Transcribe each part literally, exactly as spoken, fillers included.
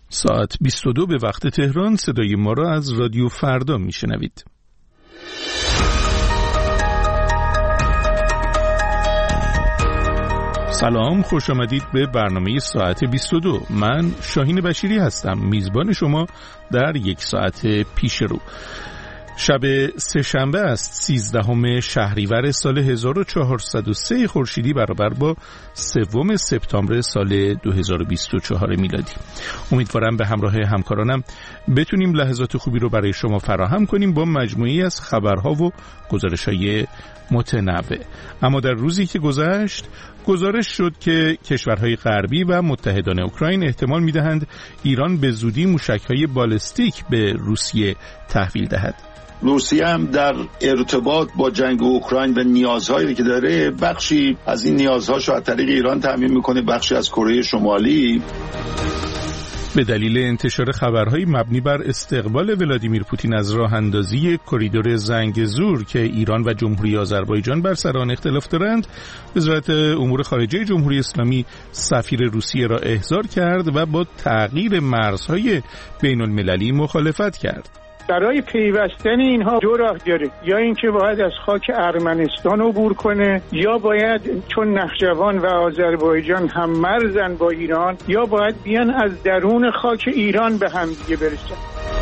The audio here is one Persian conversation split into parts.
ساعت بیست و دو به وقت تهران. صدای ما را از رادیو فردا میشنوید. سلام، خوش آمدید به برنامه ساعت بیست و دو. من شاهین بشیری هستم، میزبان شما در یک ساعت پیش رو. شب سه‌شنبه است، سیزدهم شهریور سال هزار و چهارصد و سه خورشیدی برابر با سوم سپتامبر سال دو هزار و بیست و چهار میلادی. امیدوارم به همراه همکارانم بتونیم لحظات خوبی رو برای شما فراهم کنیم با مجموعی از خبرها و گزارش‌های متنوع. اما در روزی که گذشت گزارش شد که کشورهای غربی و متحدان اوکراین احتمال می‌دهند ایران به زودی موشک‌های بالستیک به روسیه تحویل دهد. روسیه هم در ارتباط با جنگ اوکراین و نیازهایی که داره بخشی از این نیازهاشو از طریق ایران تامین میکنه، بخشی از کره شمالی. به دلیل انتشار خبرهای مبنی بر استقبال ولادیمیر پوتین از راه اندازی کریدور زنگزور که ایران و جمهوری آذربایجان بر سر آن اختلاف دارند، وزارت امور خارجه جمهوری اسلامی سفیر روسیه را احضار کرد و با تغییر مرزهای بین المللی مخالفت کرد. برای پیوستن اینها دو راه داره، یا اینکه باید از خاک ارمنستان عبور کنه، یا باید چون نخجوان و آذربایجان هم مرزن با ایران، یا باید بیان از درون خاک ایران به هم دیگه برسن.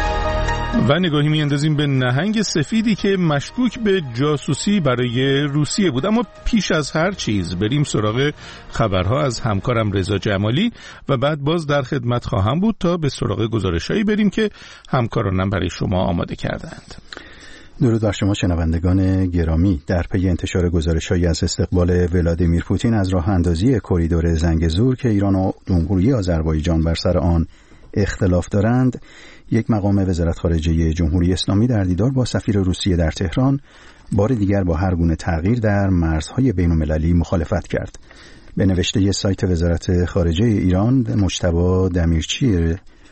و نگاهی می‌اندازیم به نهنگ سفیدی که مشکوک به جاسوسی برای روسیه بود. اما پیش از هر چیز بریم سراغ خبرها از همکارم رضا جمالی و بعد باز در خدمت خواهم بود تا به سراغ گزارش‌هایی بریم که همکارانم برای شما آماده کردند. درود بر شما شنوندگان گرامی. در پی انتشار گزارش‌هایی از استقبال ولادیمیر پوتین از راه اندازی کریدور زنگزور که ایران و جمهوری آذربایجان بر سر آن اختلاف دارند، یک مقام وزارت خارجه جمهوری اسلامی در دیدار با سفیر روسیه در تهران بار دیگر با هر گونه تغییر در مرزهای بین‌المللی مخالفت کرد. به نوشته سایت وزارت خارجه ایران، مجتبی دمیرچی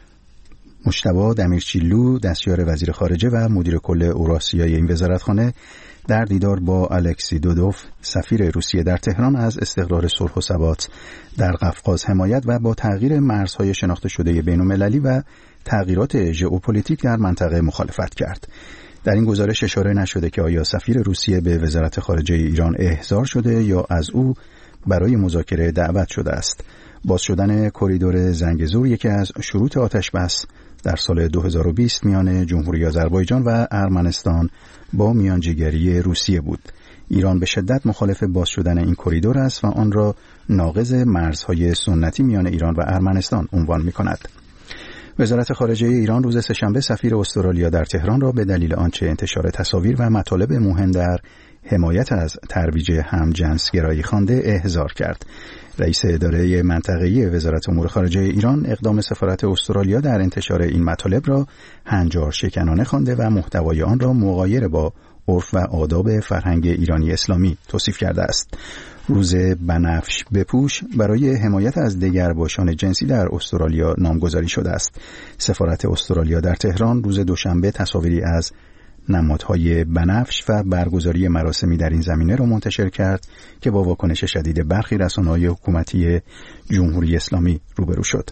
مجتبی دمیرچیلو، دستیار وزیر خارجه و مدیر کل اوراسیای این وزارتخانه، در دیدار با الکسی دودوف سفیر روسیه در تهران از استقرار صلح و ثبات در قفقاز حمایت و با تغییر مرزهای شناخته شده بین‌المللی و تغییرات ژئوپلیتیک در منطقه مخالفت کرد. در این گزارش اشاره نشده که آیا سفیر روسیه به وزارت خارجه ایران احضار شده یا از او برای مذاکره دعوت شده است. باز شدن کریدور زنگزور یکی از شروط آتش‌بس در سال دو هزار و بیست میان جمهوری آذربایجان و ارمنستان با میانجیگری روسیه بود. ایران به شدت مخالف باز شدن این کریدور است و آن را ناقض مرزهای سنتی میان ایران و ارمنستان عنوان می‌کند. وزارت خارجه ایران روز سه‌شنبه سفیر استرالیا در تهران را به دلیل آنچه انتشار تصاویر و مطالب مهم در حمایت از ترویج همجنسگرایی خوانده احضار کرد. رئیس اداره منطقه‌ای وزارت امور خارجه ایران اقدام سفارت استرالیا در انتشار این مطالب را هنجار شکنانه خوانده و محتوای آن را مغایر با عرف و آداب فرهنگ ایرانی اسلامی توصیف کرده است. روز بنفش بپوش برای حمایت از دگرباشان جنسی در استرالیا نامگذاری شده است. سفارت استرالیا در تهران روز دوشنبه تصاویری از نمادهای بنفش و برگزاری مراسمی در این زمینه را منتشر کرد که با واکنش شدید برخی رسانه‌های حکومتی جمهوری اسلامی روبرو شد.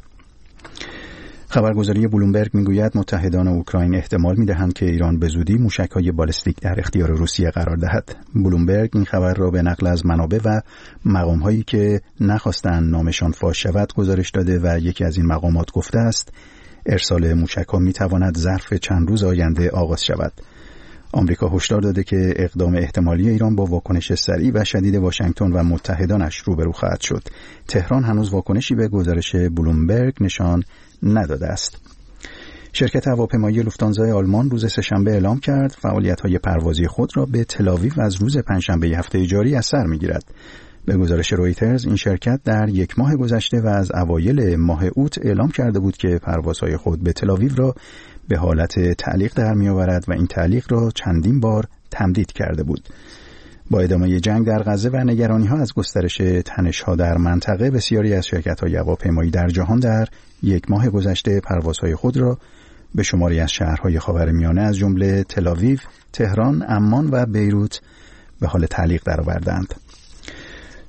خبرگزاری بلومبرگ میگوید متحدان اوکراین احتمال میدهند که ایران به زودی موشک‌های بالستیک در اختیار روسیه قرار دهد. بلومبرگ این خبر را به نقل از منابع و مقام‌هایی که نخواستند نامشان فاش شود گزارش داده و یکی از این مقامات گفته است ارسال موشک‌ها میتواند ظرف چند روز آینده آغاز شود. آمریکا هشدار داده که اقدام احتمالی ایران با واکنش سریع و شدید واشنگتن و متحدانش روبرو خواهد شد. تهران هنوز واکنشی به گزارش بلومبرگ نشان نداده است. شرکت هواپیمایی لوفتانزا آلمان روز سه‌شنبه اعلام کرد فعالیت‌های پروازی خود را به تل‌آویو از روز پنجشنبه هفته جاری از سر می‌گیرد. به گزارش رویترز این شرکت در یک ماه گذشته و از اوایل ماه اوت اعلام کرده بود که پروازهای خود به تل‌آویو را به حالت تعلیق در می‌آورد و این تعلیق را چندین بار تمدید کرده بود. با ادامه جنگ در غزه و نگرانی‌ها از گسترش تنش‌ها در منطقه، بسیاری از شرکت‌های هواپیمایی در جهان در یک ماه گذشته پروازهای خود را به شماری از شهرهای خاورمیانه از جمله تل‌آویو، تهران، عمان و بیروت به حال تعلیق درآوردند.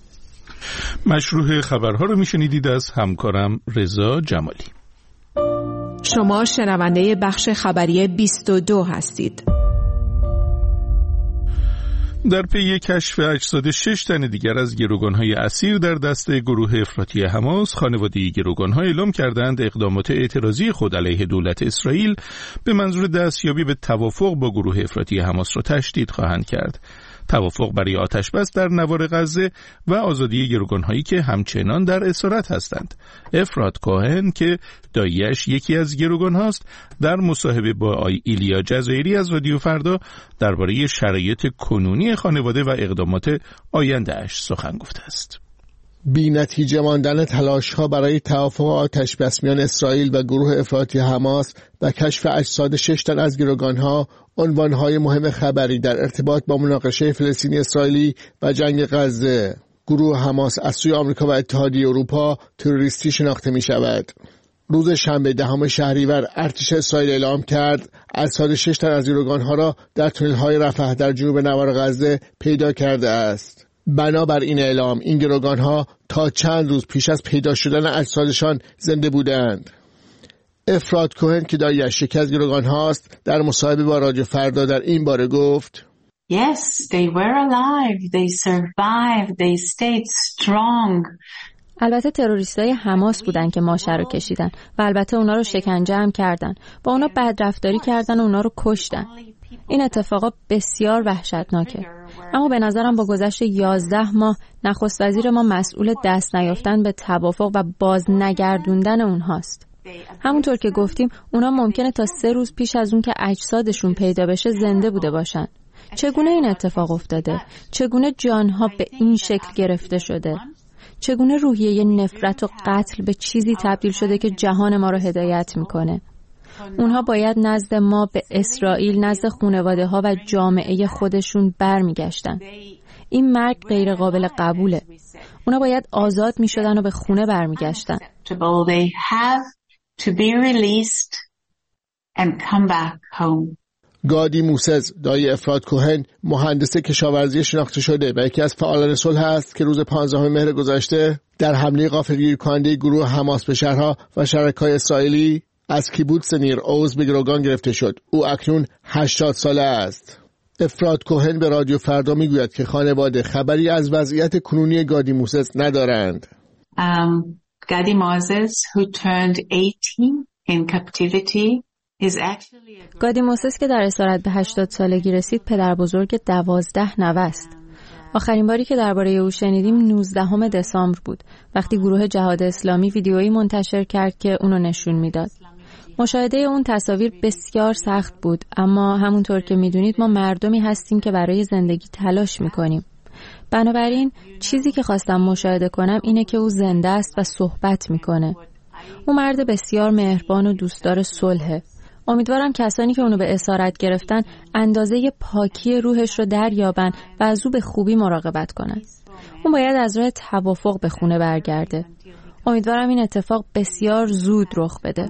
مشروع خبرها رو میشنیدید از همکارم رضا جمالی. شما شنونده بخش خبری بیست و دو هستید. در پی کشف اجساد شش تن دیگر از گروگان‌های اسیر در دست گروه افراطی حماس، خانواده گروگان‌ها اعلام کردند اقدامات اعتراضی خود علیه دولت اسرائیل به منظور دستیابی به توافق با گروه افراطی حماس را تشدید خواهند کرد. توافق برای آتش‌بس در نوار غزه و آزادی گروگان‌هایی که همچنان در اسارت هستند. افراد کوهن که دایی‌اش یکی از گروگان‌هاست، در مصاحبه با ایلیا جزایری از رادیو فردا درباره شرایط کنونی خانواده و اقدامات آینده‌اش سخن گفته است. بی نتیجه ماندن تلاش‌ها برای توافق آتش‌بس میان اسرائیل و گروه افراطی حماس و کشف اجساد شش تن از گروگان‌ها عنوان‌های مهم خبری در ارتباط با مناقشه فلسطینی اسرائیلی و جنگ غزه. گروه حماس از سوی آمریکا و اتحادیه اروپا تروریستی شناخته می‌شود. روز شنبه دهم شهریور ارتش اسرائیل اعلام کرد اجساد شش تن از گروگان‌ها را در تونل‌های رفح در جنوب نوار غزه پیدا کرده است. بنابر این اعلام این گروگان‌ها تا چند روز پیش از پیدا شدن اجسادشان زنده بودند. افراد کوهن که دایی‌اش یکی از گروگان‌هاست در مصاحبه با رادیو فردا در این باره گفت Yes, they were alive. They survived. They stayed strong. البته تروریستای حماس بودن که ماشه رو کشیدن و البته اونا رو شکنجه هم کردن. با اونا بدرفتاری کردن و اونا رو کشتن. این اتفاقا بسیار وحشتناکه. اما به نظرم با گذشت یازده ماه نخست وزیر ما مسئول دست نیافتن به توافق و باز نگردوندن اونهاست. همونطور که گفتیم اونا ممکنه تا سه روز پیش از اون که اجسادشون پیدا بشه زنده بوده باشن. چگونه این اتفاق افتاده؟ چگونه جانها به این شکل گرفته شده؟ چگونه روحیه نفرت و قتل به چیزی تبدیل شده که جهان ما رو هدایت میکنه؟ اونها باید نزد ما به اسرائیل، نزد خانواده ها و جامعه خودشون برمیگشتن. این مرگ غیر قابل قبوله. اونا باید آزاد میشدن و به خونه برمیگشتن. گادی موسز، دایی افراد کوهن، مهندس کشاورزی شناخته شده و یکی از فعالان صلح است که روز پانزدهم مهر گذشته در حمله غافلگیر کننده گروه حماس به شهرها و شرکای اسرائیلی از کیبوتس نیر اوز به گروگان گرفته شد. او اکنون هشتاد ساله است. افراد کوهن به رادیو فردا میگوید که خانواده خبری از وضعیت کنونی گادی موسز ندارند. Um, گادی موسز who turned eighteen in captivity is actually گادی موسز که در اسارت به هشتاد سالگی رسید پدر بزرگ دوازده نوه است. آخرین باری که درباره او شنیدیم نوزدهم دسامبر بود وقتی گروه جهاد اسلامی ویدیویی منتشر کرد که اونو نشون میداد. مشاهده اون تصاویر بسیار سخت بود، اما همونطور که میدونید ما مردمی هستیم که برای زندگی تلاش میکنیم. بنابراین چیزی که خواستم مشاهده کنم اینه که او زنده است و صحبت میکنه. او مرد بسیار مهربان و دوستدار صلحه. امیدوارم کسانی که اونو به اسارت گرفتن اندازه پاکی روحش رو دریابن و از او به خوبی مراقبت کنن. اون باید از راه توافق به خونه برگرده. امیدوارم این اتفاق بسیار زود رخ بده.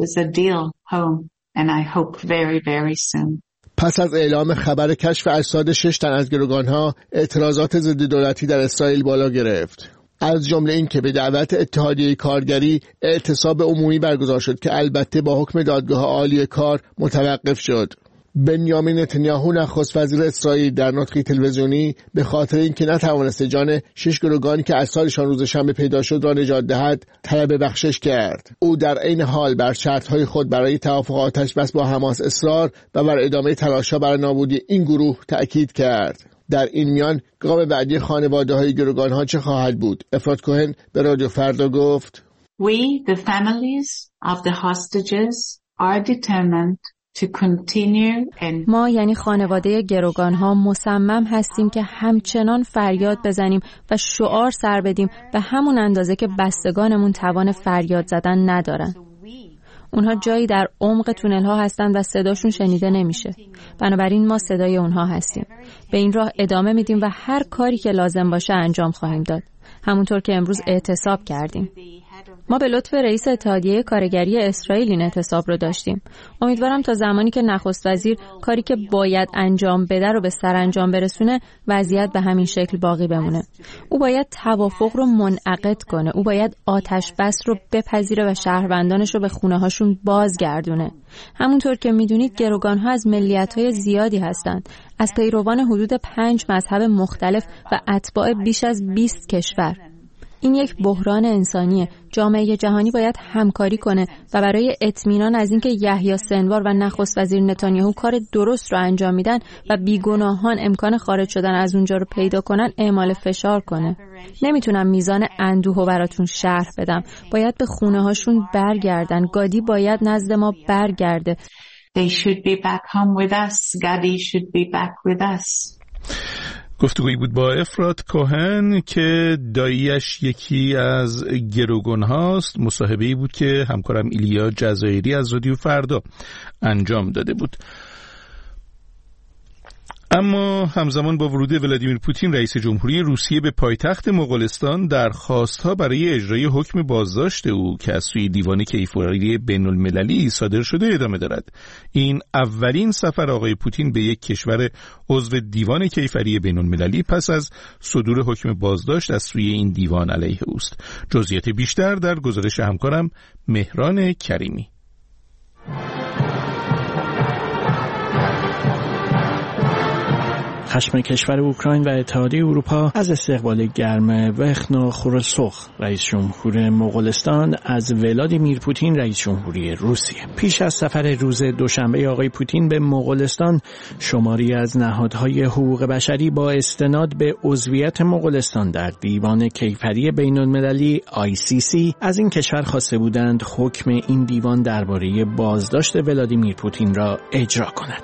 پس از اعلام خبر کشف اجساد شش تن از گروگان‌ها، اعتراضات ضد دولتی در اسرائیل بالا گرفت. از جمله این که به دعوت اتحادیه کارگری اعتصاب عمومی برگزار شد که البته با حکم دادگاه عالی کار متوقف شد. بنیامین نتانیاهو نخست وزیر اسرائیل در نطقی تلویزیونی به خاطر اینکه نتوانست جان شش گروگانی که اجسادشان روز شنبه پیدا شد را نجات دهد طلب بخشش کرد. او در عین حال بر شرط‌های خود برای توافق آتش‌بس با حماس اصرار و بر ادامه تلاش‌ها برای نابودی این گروه تأکید کرد. در این میان گام بعدی خانواده‌های گروگان‌ها چه خواهد بود؟ افراد کوهن به رادیو فردا گفت We, the families of the hostages, are determined to continue and... ما یعنی خانواده گروگان‌ها مصمم هستیم که همچنان فریاد بزنیم و شعار سر بدیم به همون اندازه که بستگانمون توان فریاد زدن ندارن. اونها جایی در عمق تونل ها هستند و صداشون شنیده نمیشه. بنابراین ما صدای اونها هستیم. به این راه ادامه میدیم و هر کاری که لازم باشه انجام خواهیم داد. همونطور که امروز اعتصاب کردیم. ما به لطف رئیس اتحادیه کارگری اسرائیل این اعتصاب رو داشتیم. امیدوارم تا زمانی که نخست وزیر کاری که باید انجام بده رو به سرانجام برسونه وضعیت به همین شکل باقی بمونه. او باید توافق رو منعقد کنه. او باید آتش بس رو بپذیره و شهروندانش رو به خونه هاشون بازگردونه. همونطور که میدونید گروگان‌ها از ملیت‌های زیادی هستند، از پیروان حدود پنج مذهب مختلف و اتباع بیش از بیست کشور. این یک بحران انسانیه. جامعه جهانی باید همکاری کنه و برای اطمینان از اینکه یحیی سنوار و نخست وزیر نتانیاهو کار درست رو انجام میدن و بیگناهان امکان خارج شدن از اونجا رو پیدا کنن اعمال فشار کنه. نمیتونم میزان اندوهو براتون شرح بدم. باید به خونه هاشون برگردن. گادی باید نزد ما برگرده. They should be back home with us. Gadi should be back with us. گفتگویی بود با افرات کوهن که داییش یکی از گروگان هاست. مصاحبه‌ای بود که همکارم ایلیا جزایری از رادیو فردا انجام داده بود. اما همزمان با ورود ولادیمیر پوتین رئیس جمهوری روسیه به پایتخت مغولستان درخواست‌ها برای اجرای حکم بازداشت او که از سوی دیوان کیفری بین‌المللی صادر شده ادامه دارد. این اولین سفر آقای پوتین به یک کشور عضو دیوان کیفری بین‌المللی پس از صدور حکم بازداشت از سوی این دیوان علیه اوست. جزئیات بیشتر در گزارش همکارم مهران کریمی. خشم کشور اوکراین و اتحادیه اروپا از استقبال گرم وخنا خورسوخ رئیس جمهور مغولستان از ولادیمیر پوتین رئیس جمهوری روسیه. پیش از سفر روز دوشنبه آقای پوتین به مغولستان، شماری از نهادهای حقوق بشری با استناد به عضویت مغولستان در دیوان کیفری بین‌المللی آی سی سی از این کشور خواسته بودند حکم این دیوان درباره بازداشت ولادیمیر پوتین را اجرا کند.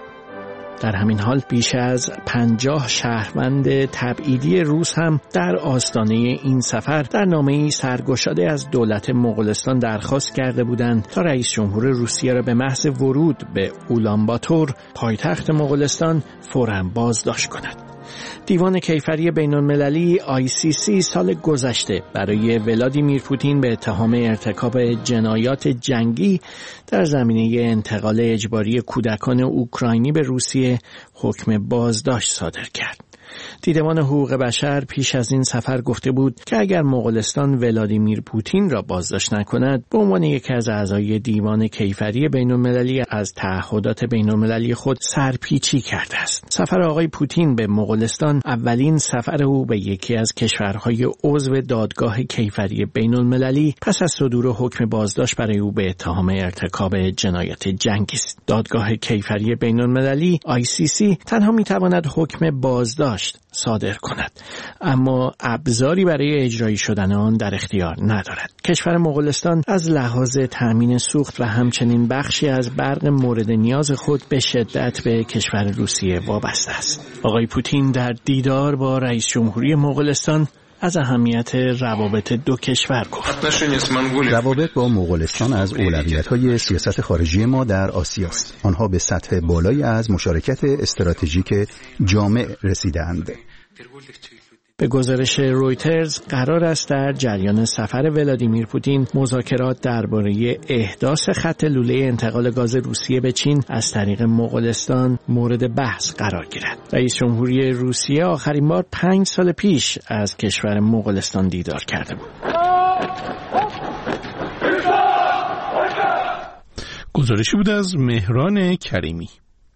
در همین حال بیش از پنجاه شهروند تبعیدی روس هم در آستانه این سفر در نامه‌ای سرگشاده از دولت مغولستان درخواست کرده بودند تا رئیس جمهور روسیه را به محض ورود به اولانباتور پایتخت مغولستان فوراً بازداشت کند. دیوان کیفری بین‌المللی آی سی سی سال گذشته برای ولادیمیر پوتین به اتهام ارتکاب جنایات جنگی در زمینه انتقال اجباری کودکان اوکراینی به روسیه حکم بازداشت صادر کرد. دیدمان حقوق بشر پیش از این سفر گفته بود که اگر مغولستان ولادیمیر پوتین را بازداشت نکند به عنوان یکی از اعضای دیوان کیفری بین‌المللی از تعهدات بین‌المللی خود سرپیچی کرده است. سفر آقای پوتین به مغولستان اولین سفر او به یکی از کشورهای عضو دادگاه کیفری بین‌المللی پس از صدور حکم بازداشت برای او به اتهام ارتکاب جنایات جنگی است. دادگاه کیفری بین‌المللی آی سی سی تنها می‌تواند حکم بازداشت صادر کند، اما ابزاری برای اجرایی شدن آن در اختیار ندارد. کشور مغولستان از لحاظ تامین سوخت و همچنین بخشی از برق مورد نیاز خود به شدت به کشور روسیه وابسته است. آقای پوتین در دیدار با رئیس جمهوری مغولستان از اهمیت روابط دو کشور گفت. روابط با مغولستان از اولویت‌های سیاست خارجی ما در آسیا است. آنها به سطح بالایی از مشارکت استراتژیک جامع رسیدند. به گزارش رویترز قرار است در جریان سفر ولادیمیر پوتین مذاکرات درباره احداث خط لوله انتقال گاز روسیه به چین از طریق مغولستان مورد بحث قرار گیرد. رئیس جمهوری روسیه آخرین بار پنج سال پیش از کشور مغولستان دیدار کرده بود. گزارشی بود از مهران کریمی.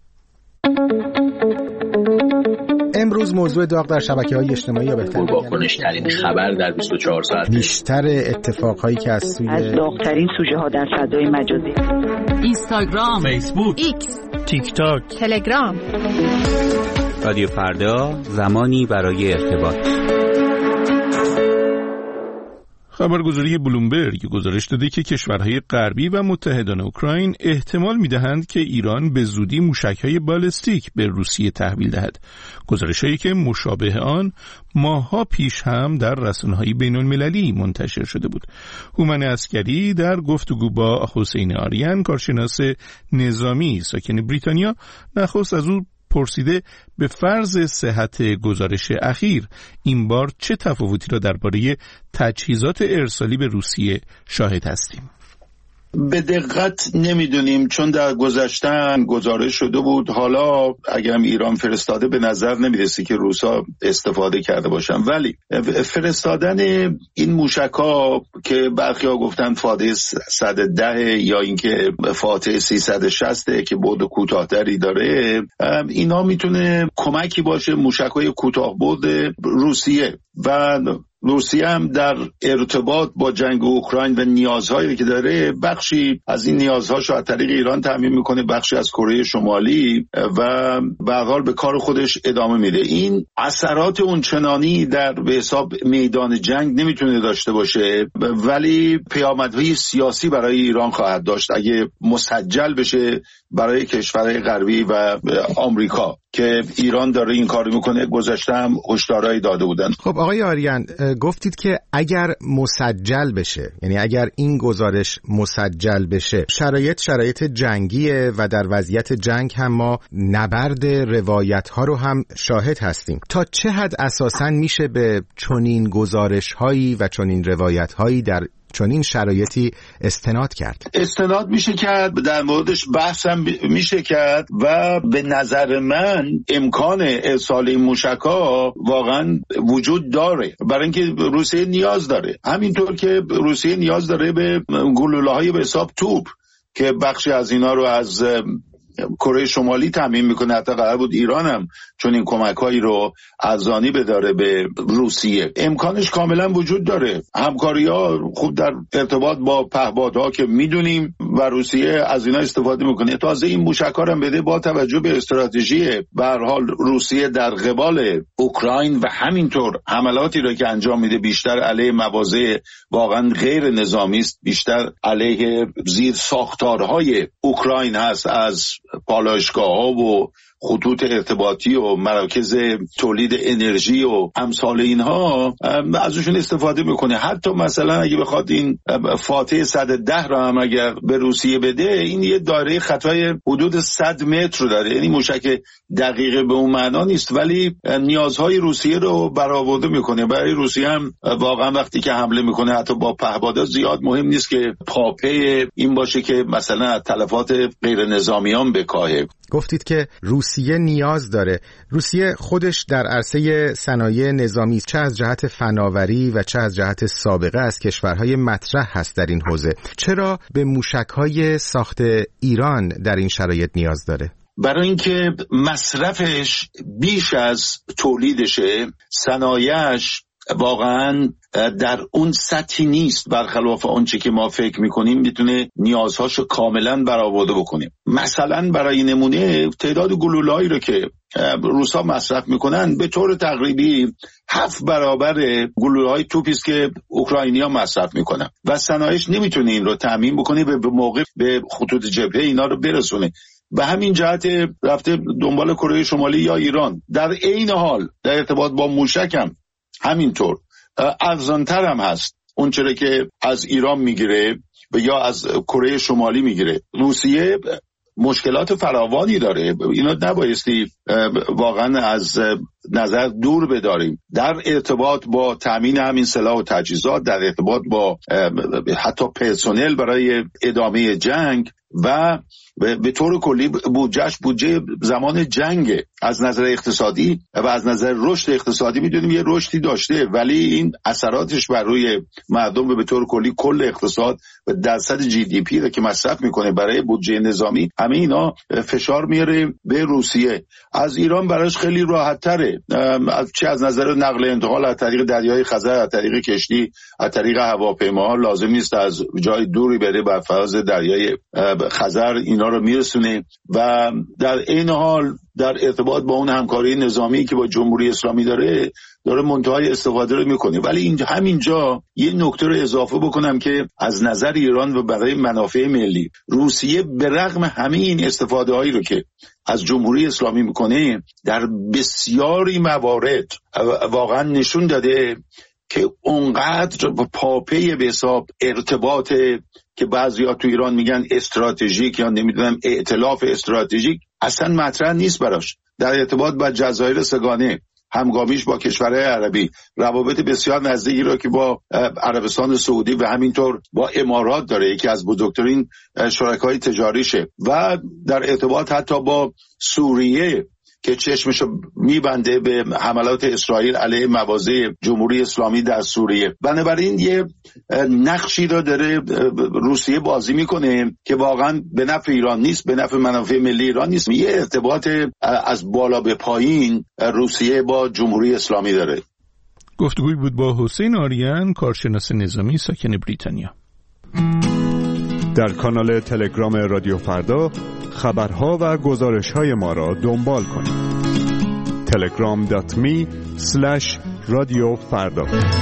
امروز موضوع داغ در شبکه‌های اجتماعی یا بهتر واکنش‌ترین خبر در بیست و چهار ساعت، بیشتر اتفاقهایی که از سوی از داغ‌ترین سوژه‌ها در فضای مجازی، اینستاگرام، فیسبوک، ایکس، تیک تاک، تلگرام. رادیو فردا، زمانی برای ارتباط. خبرگزاری بلومبرگ گزارش داده که کشورهای غربی و متحدان اوکراین احتمال می‌دهند که ایران به زودی موشک‌های بالستیک به روسیه تحویل دهد. گزارش‌هایی که مشابه آن ماه‌ها پیش هم در رسانه‌های بین‌المللی منتشر شده بود. هومن عسکری در گفتگو با حسین آریان، کارشناس نظامی ساکن بریتانیا، نخست از او پرسیده به فرض صحت گزارش اخیر این بار چه تفاوتی را درباره تجهیزات ارسالی به روسیه شاهد هستیم؟ به دقت نمیدونیم، چون در گذشتن گزارش شده بود. حالا اگرم ایران فرستاده به نظر نمیرسه که روسا استفاده کرده باشن، ولی فرستادن این موشک‌ها که برخی‌ها گفتن فاتح صد و ده یا اینکه فاتح سیصد و شصت که بعد کوتاه‌تری داره، اینا میتونه کمکی باشه موشک‌های کوتاه‌بعد روسیه. و روسیه هم در ارتباط با جنگ اوکراین و نیازهایی که داره، بخشی از این نیازهاشو از طریق ایران تامین میکنه، بخشی از کره شمالی، و به هر حال به کار خودش ادامه میده. این اثرات اونچنانی در به حساب میدان جنگ نمیتونه داشته باشه، ولی پیامدهای سیاسی برای ایران خواهد داشت اگه مسجل بشه برای کشورهای غربی و آمریکا که ایران داره این کارو میکنه. گذشته هم هشدارایی داده بودن. خب آقای آریان، گفتید که اگر مسجل بشه، یعنی اگر این گزارش مسجل بشه، شرایط شرایط جنگیه و در وضعیت جنگ هم ما نبرد روایت ها رو هم شاهد هستیم. تا چه حد اساساً میشه به چنین گزارش هایی و چنین روایت هایی در چنین شرایطی استناد کرد؟ استناد میشه کرد، در موردش بحث هم میشه کرد و به نظر من امکان ارسال این موشک‌ها واقعا وجود داره، برای اینکه روسیه نیاز داره. همینطور که روسیه نیاز داره به گلوله‌های به حساب توپ که بخشی از اینا رو از کره شمالی تامین میکنه. حتی قرار بود ایران هم چون این کمک‌هایی رو ارزانی بداره به روسیه. امکانش کاملا وجود داره. همکاری‌ها خوب در ارتباط با پهپادها که میدونیم و روسیه از اینا استفاده میکنه. تازه این موشک‌ها هم بده با توجه به استراتژی به هر حال روسیه در قبال اوکراین و همینطور حملاتی رو که انجام میده بیشتر علیه مواضع واقعا غیر نظامی است، بیشتر علیه زیر ساختارهای اوکراین هست، از پالایشگاه‌ها و خطوط ارتباطی و مراکز تولید انرژی و امثال اینها، ازشون استفاده میکنه. حتی مثلا اگه بخواد این فاتح صد و ده را هم اگر به روسیه بده، این یه دایره خطای حدود صد متر رو داره، یعنی موشک دقیقه به اون معنا نیست، ولی نیازهای روسیه رو برآورده میکنه. برای روسیه هم واقعا وقتی که حمله میکنه حتی با پهپادها زیاد مهم نیست که پاپه این باشه که مثلا تلفات غیر نظامیان بکاهه. گفتید که روسیه نیاز داره. روسیه خودش در عرصه صنایع نظامی چه از جهت فناوری و چه از جهت سابقه از کشورهای مطرح هست در این حوزه. چرا به موشک‌های ساخت ایران در این شرایط نیاز داره؟ برای اینکه مصرفش بیش از تولیدشه، صنایعش واقعا در اون سطحی نیست برخلاف آنچه که ما فکر میکنیم میتونه نیازهاشو کاملا برآورده بکنه. مثلا برای نمونه تعداد گلوله‌ای رو که روسا مصرف میکنن به طور تقریبی هفت برابر گلوله‌های توپی است که اوکراینی‌ها مصرف میکنن و صنایعش نمیتونه این رو تامین بکنه به موقع به خطوط جبهه اینا رو برسونه. به همین جهت رفته دنبال کره شمالی یا ایران. در عین حال در ارتباط با موشک هم همینطور ارزانتر هم هست اون چرا که از ایران میگیره و یا از کره شمالی میگیره. روسیه مشکلات فراوانی داره، اینا نبایستی واقعا از نظر دور بداریم. در ارتباط با تامین همین سلاح و تجهیزات، در ارتباط با حتی پرسنل برای ادامه جنگ و به طور کلی بودجهش بودجه زمان جنگ. از نظر اقتصادی و از نظر رشد اقتصادی میدونیم یه رشدی داشته، ولی این اثراتش بر روی مردم و به طور کلی کل اقتصاد و درصد جی دی پی رو که مصرف میکنه برای بودجه نظامی، همه اینا فشار میاره به روسیه. از ایران براش خیلی راحت تره، چه از نظر نقل و انتقال از طریق دریای خزر، از طریق کشتی، از طریق هواپیما، لازم نیست از جای دوری بره بر فراز دریای خزر اینا رو میرسونه. و در این حال در ارتباط با اون همکاری نظامی که با جمهوری اسلامی داره داره منتهای استفاده رو میکنه. ولی اینجا همینجا یه نکته رو اضافه بکنم که از نظر ایران و برای منافع ملی، روسیه به رغم همه این استفاده هایی رو که از جمهوری اسلامی میکنه، در بسیاری موارد واقعا نشون داده که اونقدر پاپه به حساب ارتباط که بعضیا تو ایران میگن استراتژیک یا نمیدونم ائتلاف استراتژیک اصلا مطرح نیست براش. در ارتباط با جزایر سگانه، همگامیش با کشورهای عربی، روابط بسیار نزدیکی را که با عربستان سعودی و همینطور با امارات داره، یکی از بزرگترین شرکای تجاریشه، و در ارتباط حتی با سوریه که چشمشو میبنده به حملات اسرائیل علیه مواضع جمهوری اسلامی در سوریه. بنابراین یه نقشی رو داره روسیه بازی میکنه که واقعا به نفع ایران نیست، به نفع منافع ملی ایران نیست. یه ارتباط از بالا به پایین روسیه با جمهوری اسلامی داره. گفتگوی بود با حسین آریان، کارشناس نظامی ساکن بریتانیا. در کانال تلگرام رادیو فردا خبرها و گزارش‌های ما را دنبال کنید. تلگرام دات می اسلش رادیو فردا.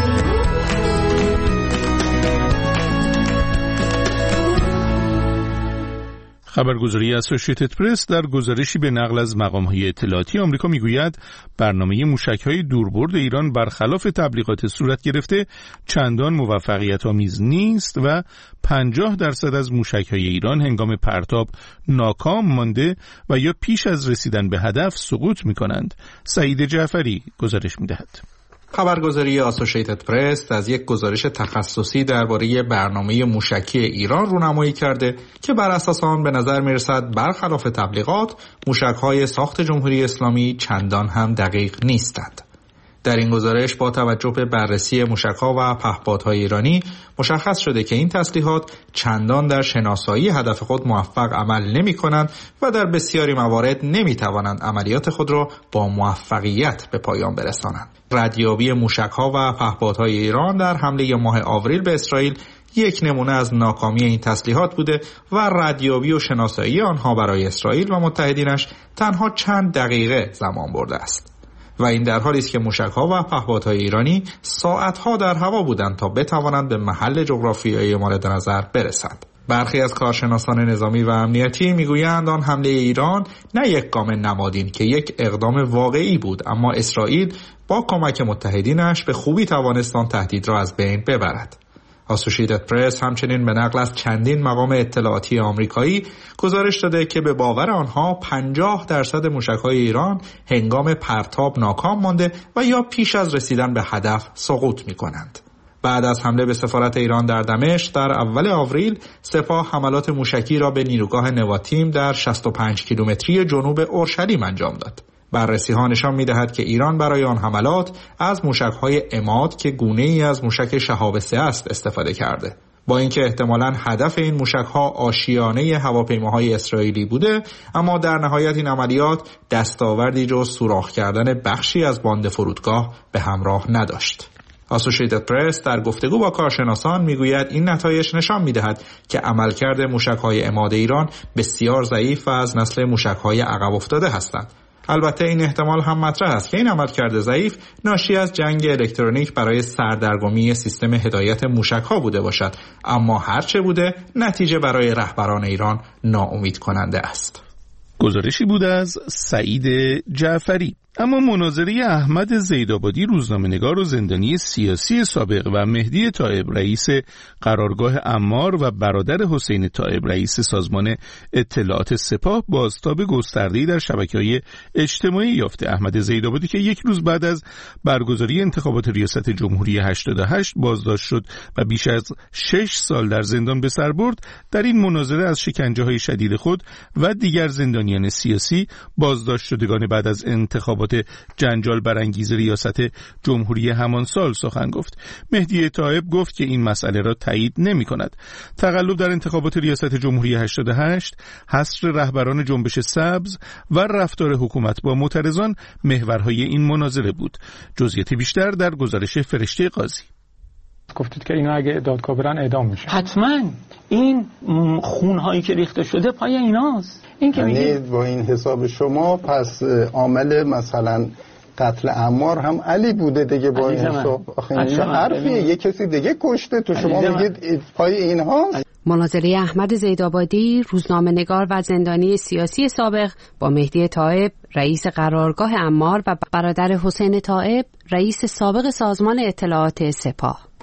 خبرگزاری اسوسییتد پرس در گزارشی به نقل از مقام‌های اطلاعاتی آمریکا میگوید برنامه موشک‌های دوربرد ایران برخلاف تبلیغات صورت گرفته چندان موفقیت‌آمیز نیست و پنجاه درصد از موشک‌های ایران هنگام پرتاب ناکام مانده و یا پیش از رسیدن به هدف سقوط می‌کنند. سعید جعفری گزارش می‌دهد. خبرگزاری اسوسییتد پرس از یک گزارش تخصصی درباره برنامه موشکی ایران رونمایی کرده که بر اساس آن به نظر میرسد برخلاف تبلیغات موشک‌های ساخت جمهوری اسلامی چندان هم دقیق نیستند. در این گزارش با توجه به بررسی موشک‌ها و پهپادهای ایرانی مشخص شده که این تسلیحات چندان در شناسایی هدف خود موفق عمل نمی‌کنند و در بسیاری موارد نمی‌توانند عملیات خود را با موفقیت به پایان برسانند. ردیابی موشک‌ها و پهپادهای ایران در حمله ماه آوریل به اسرائیل یک نمونه از ناکامی این تسلیحات بوده و ردیابی و شناسایی آنها برای اسرائیل و متحدینش تنها چند دقیقه زمان برده است. و این در حالی است که موشک‌ها و پهپادهای ایرانی ساعت‌ها در هوا بودند تا بتوانند به محل جغرافیایی مورد نظر برسند. برخی از کارشناسان نظامی و امنیتی میگویند آن حمله ایران نه یک گام نمادین که یک اقدام واقعی بود، اما اسرائیل با کمک متحدینش به خوبی توانست آن تهدید را از بین ببرد. اسوسییتد پرس همچنین به نقل از چندین مقام اطلاعاتی آمریکایی گزارش داده که به باور آنها پنجاه درصد موشک‌های ایران هنگام پرتاب ناکام مانده و یا پیش از رسیدن به هدف سقوط می‌کنند. بعد از حمله به سفارت ایران در دمشق در اول آوریل، سپاه حملات موشکی را به نیروگاه نواتیم در شصت و پنج کیلومتری جنوب اورشلیم انجام داد. بررسی ها نشان می‌دهد که ایران برای آن حملات از موشک‌های عماد که گونه‌ای از موشک شهاب سه است استفاده کرده. با اینکه احتمالاً هدف این موشک‌ها آشیانه هواپیماهای اسرائیلی بوده، اما در نهایت این عملیات دستاوردی جز سوراخ کردن بخشی از باند فرودگاه به همراه نداشت. اسوسییتد پرس در گفتگو با کارشناسان میگوید این نتایج نشان می‌دهد که عملکرد موشک‌های عماد ایران بسیار ضعیف و از نسل موشک‌های عقب افتاده هستند. البته این احتمال هم مطرح است که این عملکرد ضعیف ناشی از جنگ الکترونیک برای سردرگمی سیستم هدایت موشک‌ها بوده باشد، اما هرچه بوده نتیجه برای رهبران ایران ناامید کننده است. گزارشی بود از سعید جعفری. اما مناظره احمد زیدآبادی روزنامه‌نگار و زندانی سیاسی سابق و مهدی طائب رئیس قرارگاه عمار و برادر حسین طائب رئیس سازمان اطلاعات سپاه بازتاب گسترده‌ای در شبکه‌های اجتماعی یافته. احمد زیدآبادی که یک روز بعد از برگزاری انتخابات ریاست جمهوری هشتاد و هشت بازداشت شد و بیش از شش سال در زندان به سر برد، در این مناظره از شکنجه‌های شدید خود و دیگر زندانیان سیاسی بازداشت شدگان بعد از انتخابات جنجال برانگیز ریاست جمهوری همان سال سخن گفت. مهدی طائب گفت که این مسئله را تایید نمی کند. تقلب در انتخابات ریاست جمهوری هشتاد و هشت، حصر رهبران جنبش سبز و رفتار حکومت با معترضان محورهای این مناظره بود. جزئیات بیشتر در گزارش فرشته قاضی. گفتید که اینا اگه دادگاه برن اعدام میشه. حتما این خونهایی که ریخته شده پای ایناست. این که یعنی با این حساب شما پس عامل مثلا قتل عمار هم علی بوده دیگه با این حساب. آخه این حرفیه، یه کسی دیگه کشته تو شما میگید پای اینها. مناظره احمد زیدآبادی روزنامه‌نگار و زندانی سیاسی سابق با مهدی طائب رئیس قرارگاه عمار و برادر حسین طائب رئیس سابق سازمان اطلاعات سپاه.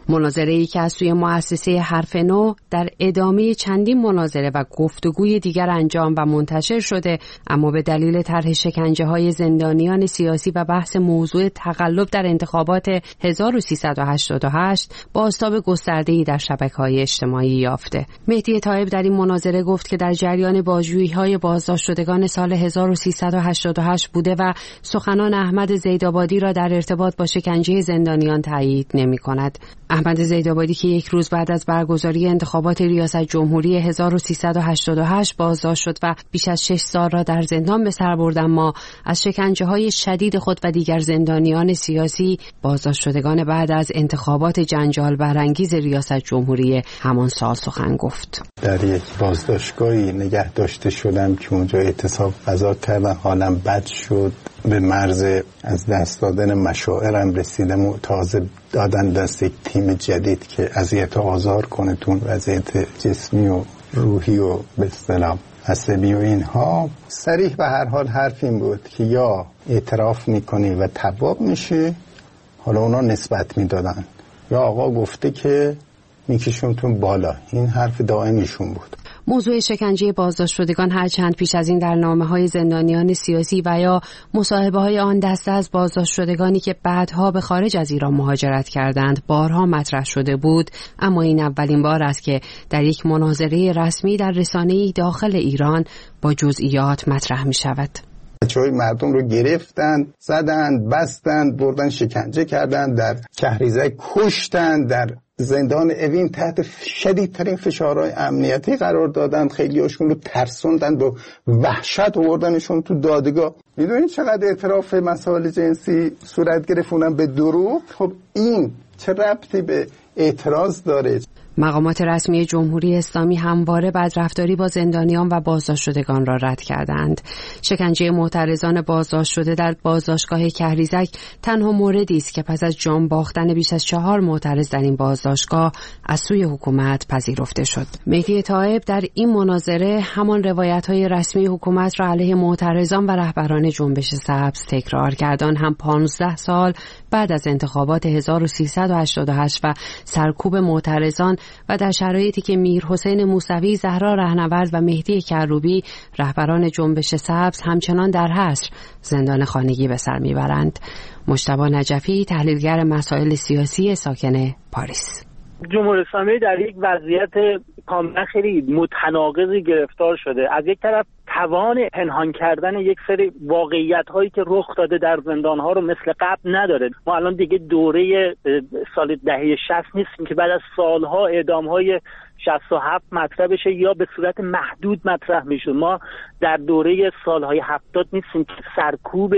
مناظره‌ای که از سوی مؤسسه حرف نو در ادامه چندین مناظره و گفتگوی دیگر انجام و منتشر شده، اما به دلیل طرح شکنجه‌های زندانیان سیاسی و بحث موضوع تقلب در انتخابات هزار و سیصد و هشتاد و هشت بازتاب گسترده‌ای در شبکه‌های اجتماعی یافته. مهدی طایب در این مناظره گفت که در جریان بازجویی‌های بازداشت شدگان سال هزار و سیصد و هشتاد و هشت بوده و سخنان احمد زیدآبادی را در ارتباط با شکنجه زندانیان تایید نمی‌کند. احمد زیدآبادی که یک روز بعد از برگزاری انتخابات ریاست جمهوری هزار و سیصد و هشتاد و هشت بازداشت شد و بیش از شش سال را در زندان به سر برد، اما از شکنجه‌های شدید خود و دیگر زندانیان سیاسی بازداشت شدگان بعد از انتخابات جنجال برانگیز ریاست جمهوری همان سال سخن گفت. در یک بازداشتگاهی نگه داشته شدم که اونجا اعتصاب قضا کردن، حالم بد شد، به مرز از دست دادن مشاعرم رسیدم و تازه دادن دست یک تیم جدید که اذیت و آزار کنه تون وضعیت جسمی و روحی و به اصطلاح عصبی و اینها. صریح به هر حال حرف این بود که یا اعتراف میکنی و تواب میشی، حالا اونا نسبت میدادن، یا آقا گفته که میکشونتون بالا. این حرف دائمیشون بود. موضوع شکنجه بازداشت شدگان هرچند پیش از این در نامه‌های زندانیان سیاسی و یا مصاحبه‌های آن دسته از بازداشت شدگانی که بعدها به خارج از ایران مهاجرت کردند بارها مطرح شده بود، اما این اولین بار است که در یک مناظره رسمی در رسانه‌ای داخل ایران با جزئیات مطرح می‌شود. بچه‌های مردم رو گرفتن، زدن، بستن، بردن شکنجه کردن، در کهریزک کشتن، در زندان اوین تحت شدیدترین فشارهای امنیتی قرار دادن، خیلی هاشون رو ترسوندن، با وحشت آوردنشون تو دادگاه. میدونید چقدر اعتراف مسائل جنسی صورت گرفت اونم به دروغ؟ خب این چه ربطی به اعتراض داره؟ مقامات رسمی جمهوری اسلامی همواره بدرفتاری با زندانیان و بازداشت شدگان را رد کردند. شکنجه معترضان بازداشت شده در بازداشتگاه کهریزک تنها موردی است که پس از جان باختن بیش از چهار معترض در این بازداشتگاه از سوی حکومت پذیرفته شد. مهدی طایب در این مناظره همان روایت‌های رسمی حکومت را علیه معترضان و رهبران جنبش سبز تکرار کرد، آن هم پانزده سال بعد از انتخابات هزار و سیصد و هشتاد و هشت و سرکوب معترضان و در شرایطی که میر حسین موسوی، زهرا رهنورد و مهدی کروبی رهبران جنبش سبز همچنان در حصر زندان خانگی به سر میبرند. مجتبی نجفی، تحلیلگر مسائل سیاسی ساکن پاریس: جمهوری اسلامی در یک وضعیت کاملا خیلی متناقضی گرفتار شده. از یک طرف توان پنهان کردن یک سری واقعیت هایی که رخ داده در زندان ها رو مثل قبل نداره. ما الان دیگه دوره سال دهه شصت نیستیم که بعد از سالها اعدام های شصت و هفت مطرح بشه یا به صورت محدود مطرح میشه. ما در دوره سالهای هفتاد نیستیم که سرکوب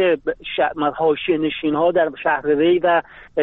حاشیه نشین ها در شهر ری و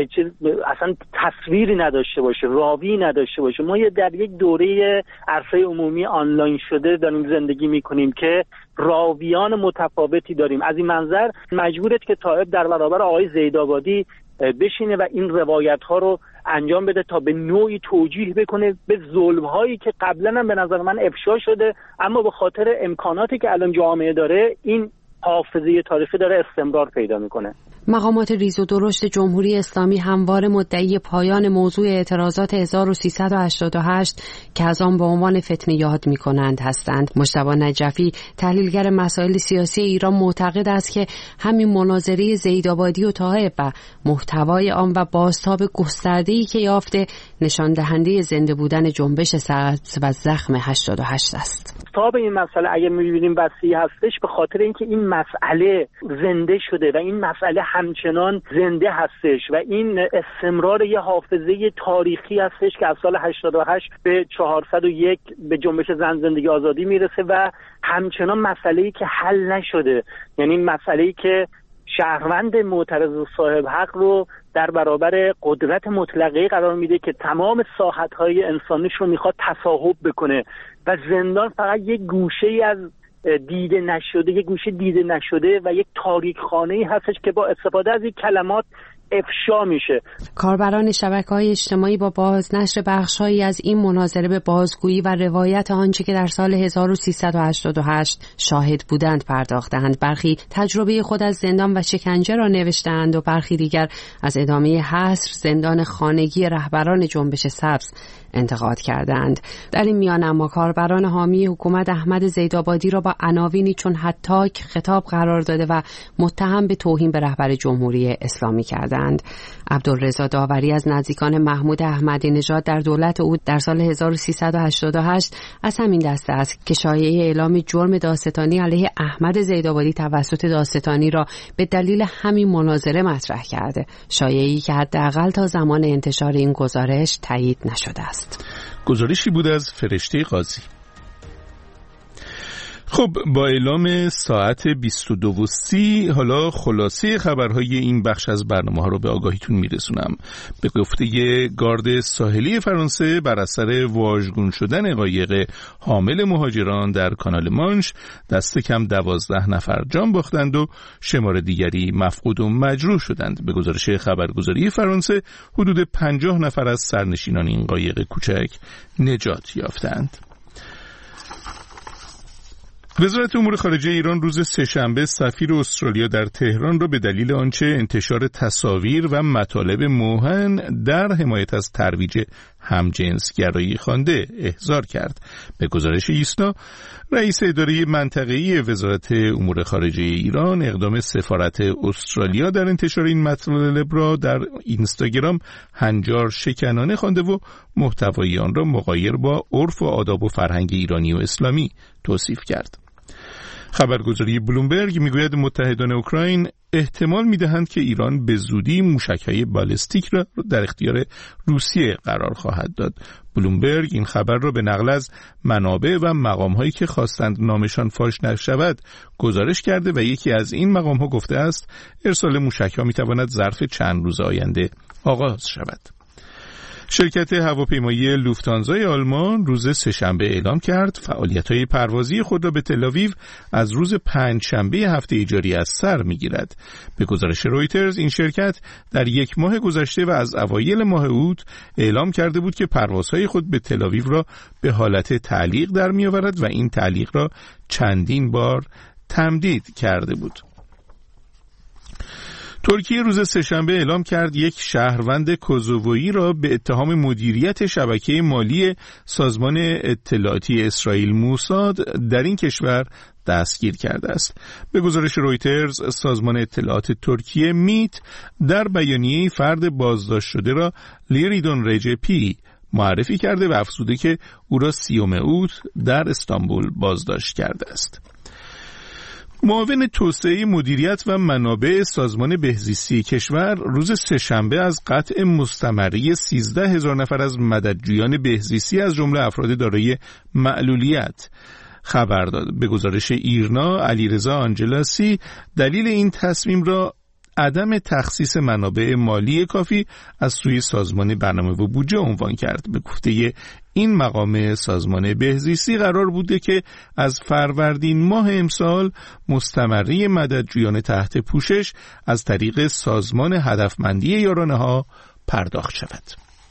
اصلا تصویری نداشته باشه، راوی نداشته باشه. ما در یک دوره عرصه عمومی آنلاین شده داریم زندگی میکنیم که راویان متفاوتی داریم. از این منظر مجبورید که طایب در برابر آقای زیدآبادی بشینه و این روایت ها رو انجام بده تا به نوعی توجیه بکنه به ظلم هایی که قبلا هم به نظر من افشا شده، اما به خاطر امکاناتی که الان جامعه داره این حافظه تاریخی داره استمرار پیدا میکنه. مقامات ریز و درشت جمهوری اسلامی همواره مدعی پایان موضوع اعتراضات هزار و سیصد و هشتاد و هشت که از آن به عنوان فتنه یاد می‌کنند هستند. مجتبی نجفی، تحلیلگر مسائل سیاسی ایران، معتقد است که همین مناظره زیدآبادی و طایب و محتوای آن و بازتاب گسترده‌ای که یافته نشان دهنده زنده بودن جنبش سبز و زخم هشتاد و هشت است. تاب این مسئله اگر می‌بینیم وسیع هستش به خاطر اینکه این مسئله زنده شده و این مسئله همچنان زنده هستش و این استمرار یه حافظه تاریخی هستش که از سال هشتاد و هشت به چهارصد و یک به جنبش زن زندگی آزادی میرسه و همچنان مسئله‌ای که حل نشده، یعنی مسئله‌ای که شهروند معترض و صاحب حق رو در برابر قدرت مطلقه قرار میده که تمام ساحت‌های انسانیش رو میخواد تصاحب بکنه و زندان فقط یک گوشه‌ای از دیده نشده، یک گوشه دیده نشده و یک تاریک خانه‌ای هستش که با استفاده از این کلمات افشا میشه. کاربران شبکه‌های اجتماعی با بازنشر بخش‌هایی از این مناظره به بازگویی و روایت آنچه که در سال هزار و سیصد و هشتاد و هشت شاهد بودند پرداختند. برخی تجربه خود از زندان و شکنجه را نوشتند و برخی دیگر از ادامه حصر زندان خانگی رهبران جنبش سبز انتقاد کردند. در این میان اما کاربران حامی حکومت احمد زیدآبادی را با عناوینی چون هتاک خطاب قرار داده و متهم به توهین به رهبر جمهوری اسلامی کردند. عبدالرضا داوری از نزدیکان محمود احمدی نژاد در دولت او در سال هزار و سیصد و هشتاد و هشت از همین دسته است که شایعه اعلام جرم دادستانی علیه احمد زیدآبادی توسط دادستانی را به دلیل همین مناظره مطرح کرده. شایعه‌ای که حداقل تا زمان انتشار این گزارش تایید نشده است. گزارشی بود از فرشته قاضی. خب با اعلام ساعت بیست و دو و سی حالا خلاصه خبرهای این بخش از برنامه ها رو به آگاهیتون میرسونم. به گفته گارد ساحلی فرانسه بر اثر واژگون شدن قایق حامل مهاجران در کانال مانش دست کم دوازده نفر جان باختند و شمار دیگری مفقود و مجروح شدند. به گزارش خبرگزاری فرانسه حدود پنجاه نفر از سرنشینان این قایق کوچک نجات یافتند. وزارت امور خارجه ایران روز سه‌شنبه سفیر استرالیا در تهران را به دلیل آنچه انتشار تصاویر و مطالب موهن در حمایت از ترویج همجنسگرایی خوانده احضار کرد. به گزارش ایسنا، رئیس اداره منطقه‌ای وزارت امور خارجه ایران اقدام سفارت استرالیا در انتشار این مطالب را در اینستاگرام هنجار شکنانه خوانده و محتوای آن را مغایر با عرف و آداب و فرهنگ ایرانی و اسلامی توصیف کرد. خبرگزاری بلومبرگ میگوید متحدان اوکراین احتمال میدهند که ایران به زودی موشک‌های بالستیک را در اختیار روسیه قرار خواهد داد. بلومبرگ این خبر را به نقل از منابع و مقام‌هایی که خواستند نامشان فاش نشود گزارش کرده و یکی از این مقام‌ها گفته است ارسال موشک‌ها میتواند ظرف چند روز آینده آغاز شود. شرکت هواپیمایی لوفتانزای آلمان روز سه‌شنبه اعلام کرد فعالیت‌های پروازی خود را به تل‌آویو از روز پنجشنبه هفته جاری از سر می‌گیرد. به گزارش رویترز این شرکت در یک ماه گذشته و از اوایل ماه اوت اعلام کرده بود که پروازهای خود به تل‌آویو را به حالت تعلیق در می‌آورد و این تعلیق را چندین بار تمدید کرده بود. ترکیه روز سه‌شنبه اعلام کرد یک شهروند کوزوویی را به اتهام مدیریت شبکه مالی سازمان اطلاعاتی اسرائیل موساد در این کشور دستگیر کرده است. به گزارش رویترز سازمان اطلاعات ترکیه میت در بیانیه فرد بازداشت شده را لیریدون رجپی معرفی کرده و افزوده که او را سیوم اوت در استانبول بازداشت کرده است. معاون توسعه مدیریت و منابع سازمان بهزیستی کشور روز سه‌شنبه از قطع مستمری سیزده هزار نفر از مددجویان بهزیستی از جمله افراد دارای معلولیت خبر داد. به گزارش ایرنا، علیرضا آنجلاسی دلیل این تصمیم را عدم تخصیص منابع مالی کافی از سوی سازمان برنامه و بودجه عنوان کرد. به گفته این مقام سازمان بهزیستی قرار بوده که از فروردین ماه امسال مستمری مددجویان تحت پوشش از طریق سازمان هدفمندی یارانه ها پرداخت شود.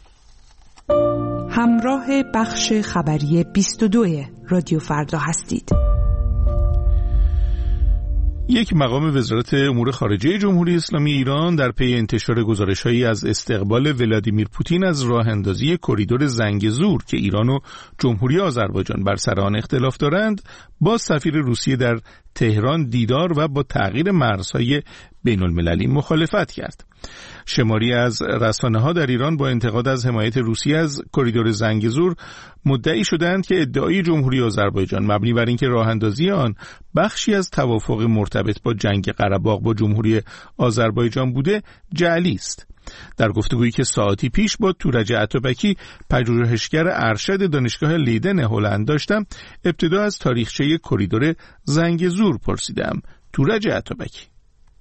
همراه بخش خبری بیست و دو رادیو فردا هستید. یک مقام وزارت امور خارجه جمهوری اسلامی ایران در پی انتشار گزارش‌هایی از استقبال ولادیمیر پوتین از راه اندازی کریدور زنگزور که ایران و جمهوری آذربایجان بر سر آن اختلاف دارند، با سفیر روسیه در تهران دیدار و با تغییر مرزهای بین المللی مخالفت کرد. شماری از رسانه‌ها در ایران با انتقاد از حمایت روسیه از کریدور زنگزور مدعی شدند که ادعای جمهوری آذربایجان مبنی بر اینکه راه اندازی آن بخشی از توافق مرتبط با جنگ قره باغ با جمهوری آذربایجان بوده جعلی است. در گفتگویی که ساعتی پیش با تورج اتابکی پژوهشگر ارشد دانشگاه لیدن هلند داشتم، ابتدا از تاریخچه کریدور زنگزور پرسیدم. تورج اتابکی: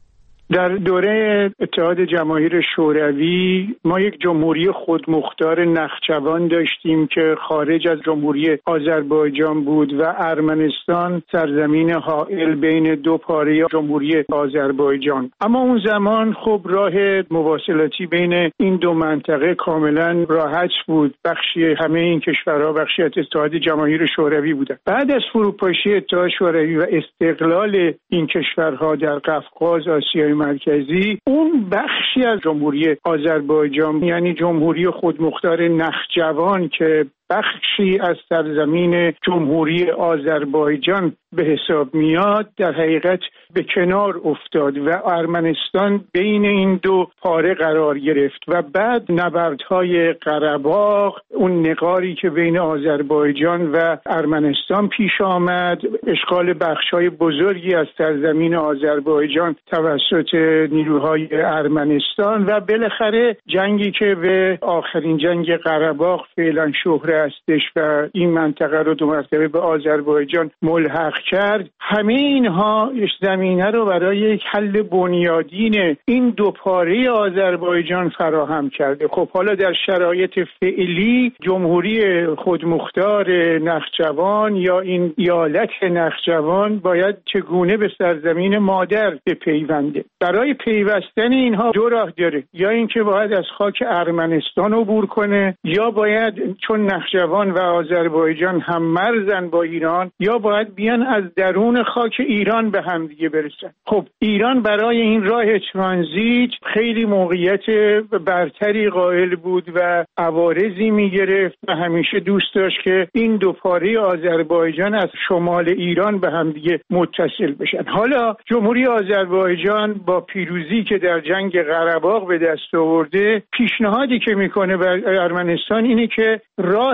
در دوره اتحاد جماهیر شوروی ما یک جمهوری خودمختار نخجوان داشتیم که خارج از جمهوری آذربایجان بود و ارمنستان سرزمین حائل بین دو پاره جمهوری آذربایجان. اما اون زمان خب راه مواصلاتی بین این دو منطقه کاملا راحت بود. بخشی همه این کشورها بخشی از اتحاد جماهیر شوروی بودند. بعد از فروپاشی اتحاد شوروی و استقلال این کشورها در قفقاز آسیای مرکزی، اون بخشی از جمهوری آذربایجان یعنی جمهوری خودمختار نخجوان که بخشی از سرزمین جمهوری آذربایجان به حساب میاد، در حقیقت به کنار افتاد و ارمنستان بین این دو پاره قرار گرفت و بعد نبردهای قره‌باغ، اون نقاری که بین آذربایجان و ارمنستان پیش آمد، اشغال بخشای بزرگی از سرزمین آذربایجان توسط نیروهای ارمنستان و بالاخره جنگی که به آخرین جنگ قره‌باغ فعلا شهره هستش و این منطقه رو دو مرتبه به آذربایجان ملحق کرد. همه اینها زمینه رو برای یک حل بنیادین این دو پاره آذربایجان فراهم کرده. خب حالا در شرایط فعلی جمهوری خودمختار نخجوان یا این ایالت نخجوان باید چگونه به سرزمین مادر بپیونده. برای پیوستن اینها دو راه داره، یا اینکه باید از خاک ارمنستان عبور کنه، یا باید چون نخجوان و آذربایجان هم مرزن با ایران، یا باید بیان از درون خاک ایران به هم دیگه برسن. خب ایران برای این راه ترانزیت خیلی موقعیت برتری قائل بود و عوارضی میگرفت و همیشه دوست داشت که این دو پاره آذربایجان از شمال ایران به هم دیگه متصل بشن. حالا جمهوری آذربایجان با پیروزی که در جنگ قره‌باغ به دست آورده، پیشنهادی که میکنه بر ارمنستان اینه که راه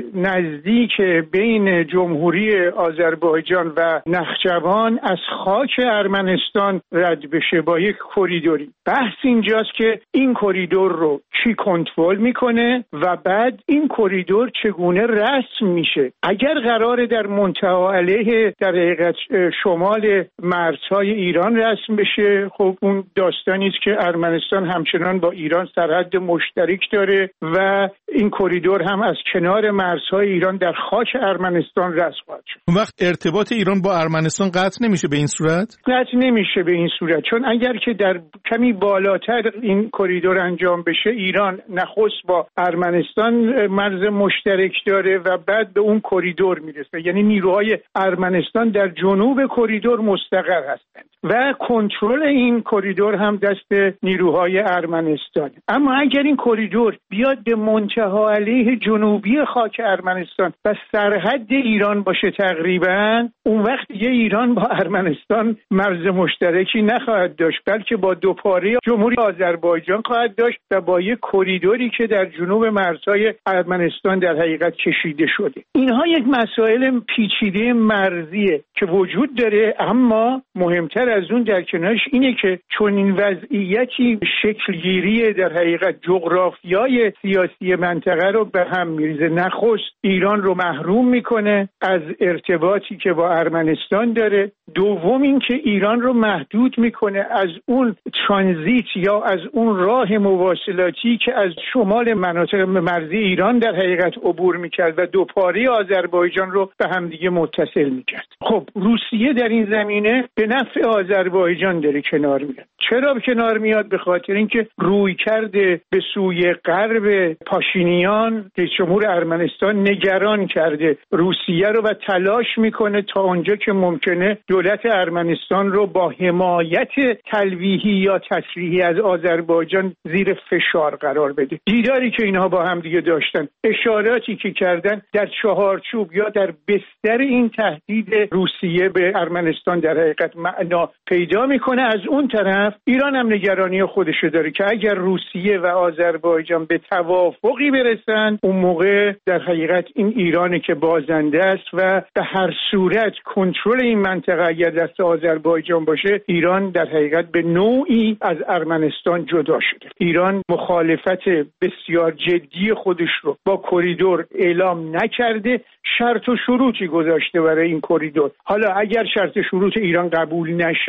نزدیک بین جمهوری آذربایجان و نخجوان از خاک ارمنستان رد بشه با یک کریدوری. بحث اینجاست که این کریدور رو کی کنترل میکنه و بعد این کریدور چگونه رسم میشه. اگر قراره در منتها علیه در حقیقت شمال مرزهای ایران رسم بشه، خب اون داستانی است که ارمنستان همچنان با ایران سرحد مشترک داره و این کریدور هم از کنار مرزهای ایران در خاک ارمنستان رسم خواهد شد. اون وقت ارتباط ایران با ارمنستان قطع نمیشه به این صورت؟ قطع نمیشه به این صورت، چون اگر که در کمی بالاتر این کریدور انجام بشه، ایران نخست با ارمنستان مرز مشترک داره و بعد به اون کریدور میرسه، یعنی نیروهای ارمنستان در جنوب کریدور مستقر هستند و کنترل این کریدور هم دست نیروهای ارمنستان. اما اگر این کریدور بیاد به منتها علیه جنوبی خاک ارمنستان و سرحد ایران باشه تقریبا، اون وقت دیگه ایران با ارمنستان مرز مشترکی نخواهد داشت، بلکه با دو پاره جمهوری آذربایجان خواهد داشت و با یک کریدوری که در جنوب مرزهای ارمنستان در حقیقت کشیده شده. اینها یک مسائل پیچیده مرزیه که وجود داره، اما مهمتر از اون در کنارش اینه که چون این وضعیتی شکلگیری در حقیقت جغرافیای سیاسی منطقه رو به هم میریزه. نخست ایران رو محروم میکنه از ارتباطی که با ارمنستان داره، دوم این که ایران رو محدود میکنه از اون ترانزیت یا از اون راه مواصلاتی که از شمال مناطق مرزی ایران در حقیقت عبور میکرد و دو پاره آذربایجان رو به هم دیگه متصل میکرد. خب روسیه در این زمینه به نفع آذربایجان داره کنار میاد. چرا به کنار میاد؟ به خاطر اینکه روی کرده به سوی غرب پاشینیان رئیس جمهور ارمنستان نگران کرده روسیه رو و تلاش میکنه تا اونجا که ممکنه دولت ارمنستان رو با حمایت تلویحی یا تسلیحی از آذربایجان زیر فشار قرار بده. دیداری که اینها با هم دیگه داشتن، اشاراتی که کردن در چهارچوب یا در بستر این تهدید روسیه به ارمنستان در حقیقت معنا پیدا میکنه. از اون طرف ایران هم نگرانی خودشو داره که اگر روسیه و آذربایجان به توافقی برسن، اون موقع در حقیقت این ایرانی که بازنده است و به هر صورت کنترل این منطقه اگر دست آذربایجان باشه، ایران در حقیقت به نوعی از ارمنستان جدا شده. ایران مخالفت بسیار جدی خودش رو با کریدور اعلام نکرده، شرط و شروطی گذاشته برای این کریدور. حالا اگر شرط شروط ایران قبول نشه،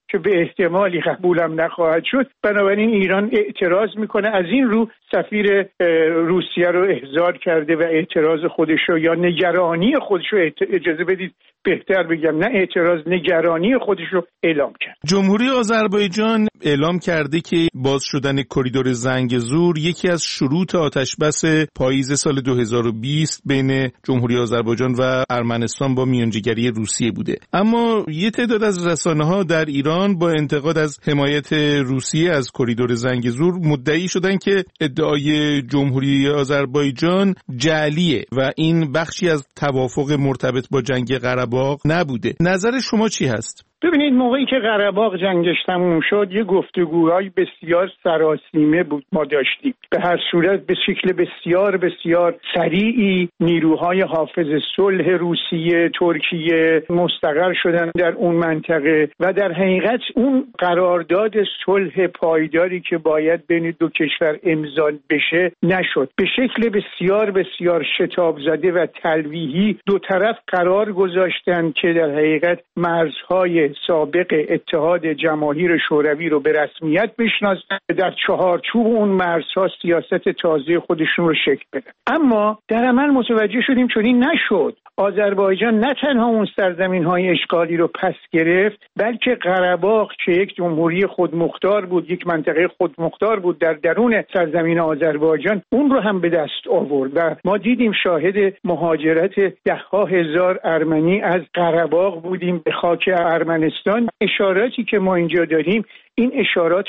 که به احتمالی قبولم نخواهد شد. بنابراین ایران اعتراض میکنه. از این رو سفیر روسیه رو احضار کرده و اعتراض خودش رو یا نگرانی خودش رو اجازه بدید بهتر بگم نه اعتراض نگرانی خودش رو اعلام کرد. جمهوری آذربایجان اعلام کرده که باز شدن کریدور زنگزور یکی از شروط آتشبس پاییز سال دو هزار و بیست بین جمهوری آذربایجان و ارمنستان با میانجیگری روسیه بوده. اما یه تعداد از رسانه‌ها در ایران با انتقاد از حمایت روسیه از کریدور زنگزور مدعی شدن که ادعای جمهوری آذربایجان جعلیه و این بخشی از توافق مرتبط با جنگ قره نبوده. نظر شما چی هست؟ ببینید موقعی که قره باغ جنگش تموم شد یه گفتگوهای بسیار سراسیمه بود ما داشتیم. به هر صورت به شکل بسیار بسیار سریعی نیروهای حافظ صلح روسیه، ترکیه مستقر شدن در اون منطقه و در حقیقت اون قرارداد صلح پایداری که باید بین دو کشور امضا بشه نشد. به شکل بسیار بسیار شتاب زده و تلویحی دو طرف قرار گذاشتن که در حقیقت مرزهای سابق اتحاد جماهیر شوروی رو به رسمیت بشناسن، در چهارچوب اون مرزها سیاست تازه خودشون رو شکل بدن. اما در عمل متوجه شدیم چون این نشد. آذربایجان نه تنها اون سرزمین‌های اشغالی رو پس گرفت، بلکه قره باغ که یک جمهوری خودمختار بود، یک منطقه خودمختار بود در درون سرزمین آذربایجان، اون رو هم به دست آورد و ما دیدیم شاهد مهاجرت ده‌ها هزار ارمنی از قره باغ بودیم به خاک ارمنستان. اشاراتی که ما اینجا داریم این اشارات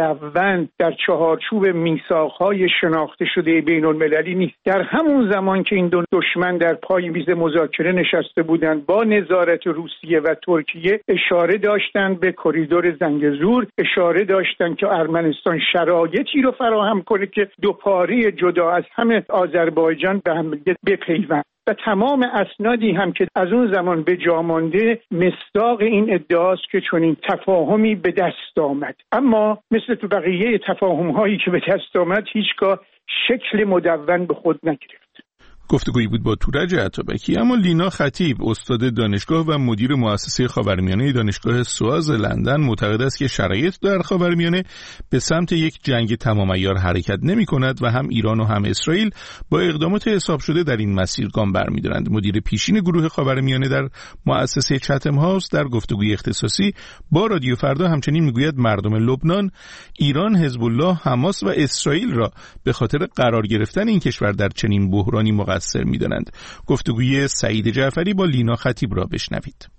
مدون در چهارچوب میثاق‌های شناخته شده بین‌المللی نیست. در همون زمان که این دو دشمن در پای میز مذاکره نشسته بودند با نظارت روسیه و ترکیه، اشاره داشتند به کریدور زنگزور، اشاره داشتند که ارمنستان شرایطی رو فراهم کنه که دو پاره جدا از همه آذربایجان به هم بپیوند. و تمام اسنادی هم که از اون زمان به جا مانده مصداق این ادعاست که چنین تفاهمی به دست آمد. اما مثل تو بقیه تفاهم‌هایی که به دست آمد هیچگاه شکل مدون به خود نگرفت. گفتگویی بود با تورج عطابکی. اما لینا خطیب، استاد دانشگاه و مدیر مؤسسه خاورمیانه دانشگاه سواز لندن، معتقد است که شرایط در خاورمیانه به سمت یک جنگ تمام عیار حرکت نمی کند و هم ایران و هم اسرائیل با اقدامات حساب شده در این مسیر گام برمی‌دارند. مدیر پیشین گروه خاورمیانه در مؤسسه چتم هاوس در گفتگوی اختصاصی با رادیو فردا همچنین میگوید مردم لبنان، ایران، حزب الله، حماس و اسرائیل را به خاطر قرار گرفتن این کشور در چنین بحرانی مقصر می‌دانند. گفتگوی سعید جعفری با لینا خطیب را بشنوید.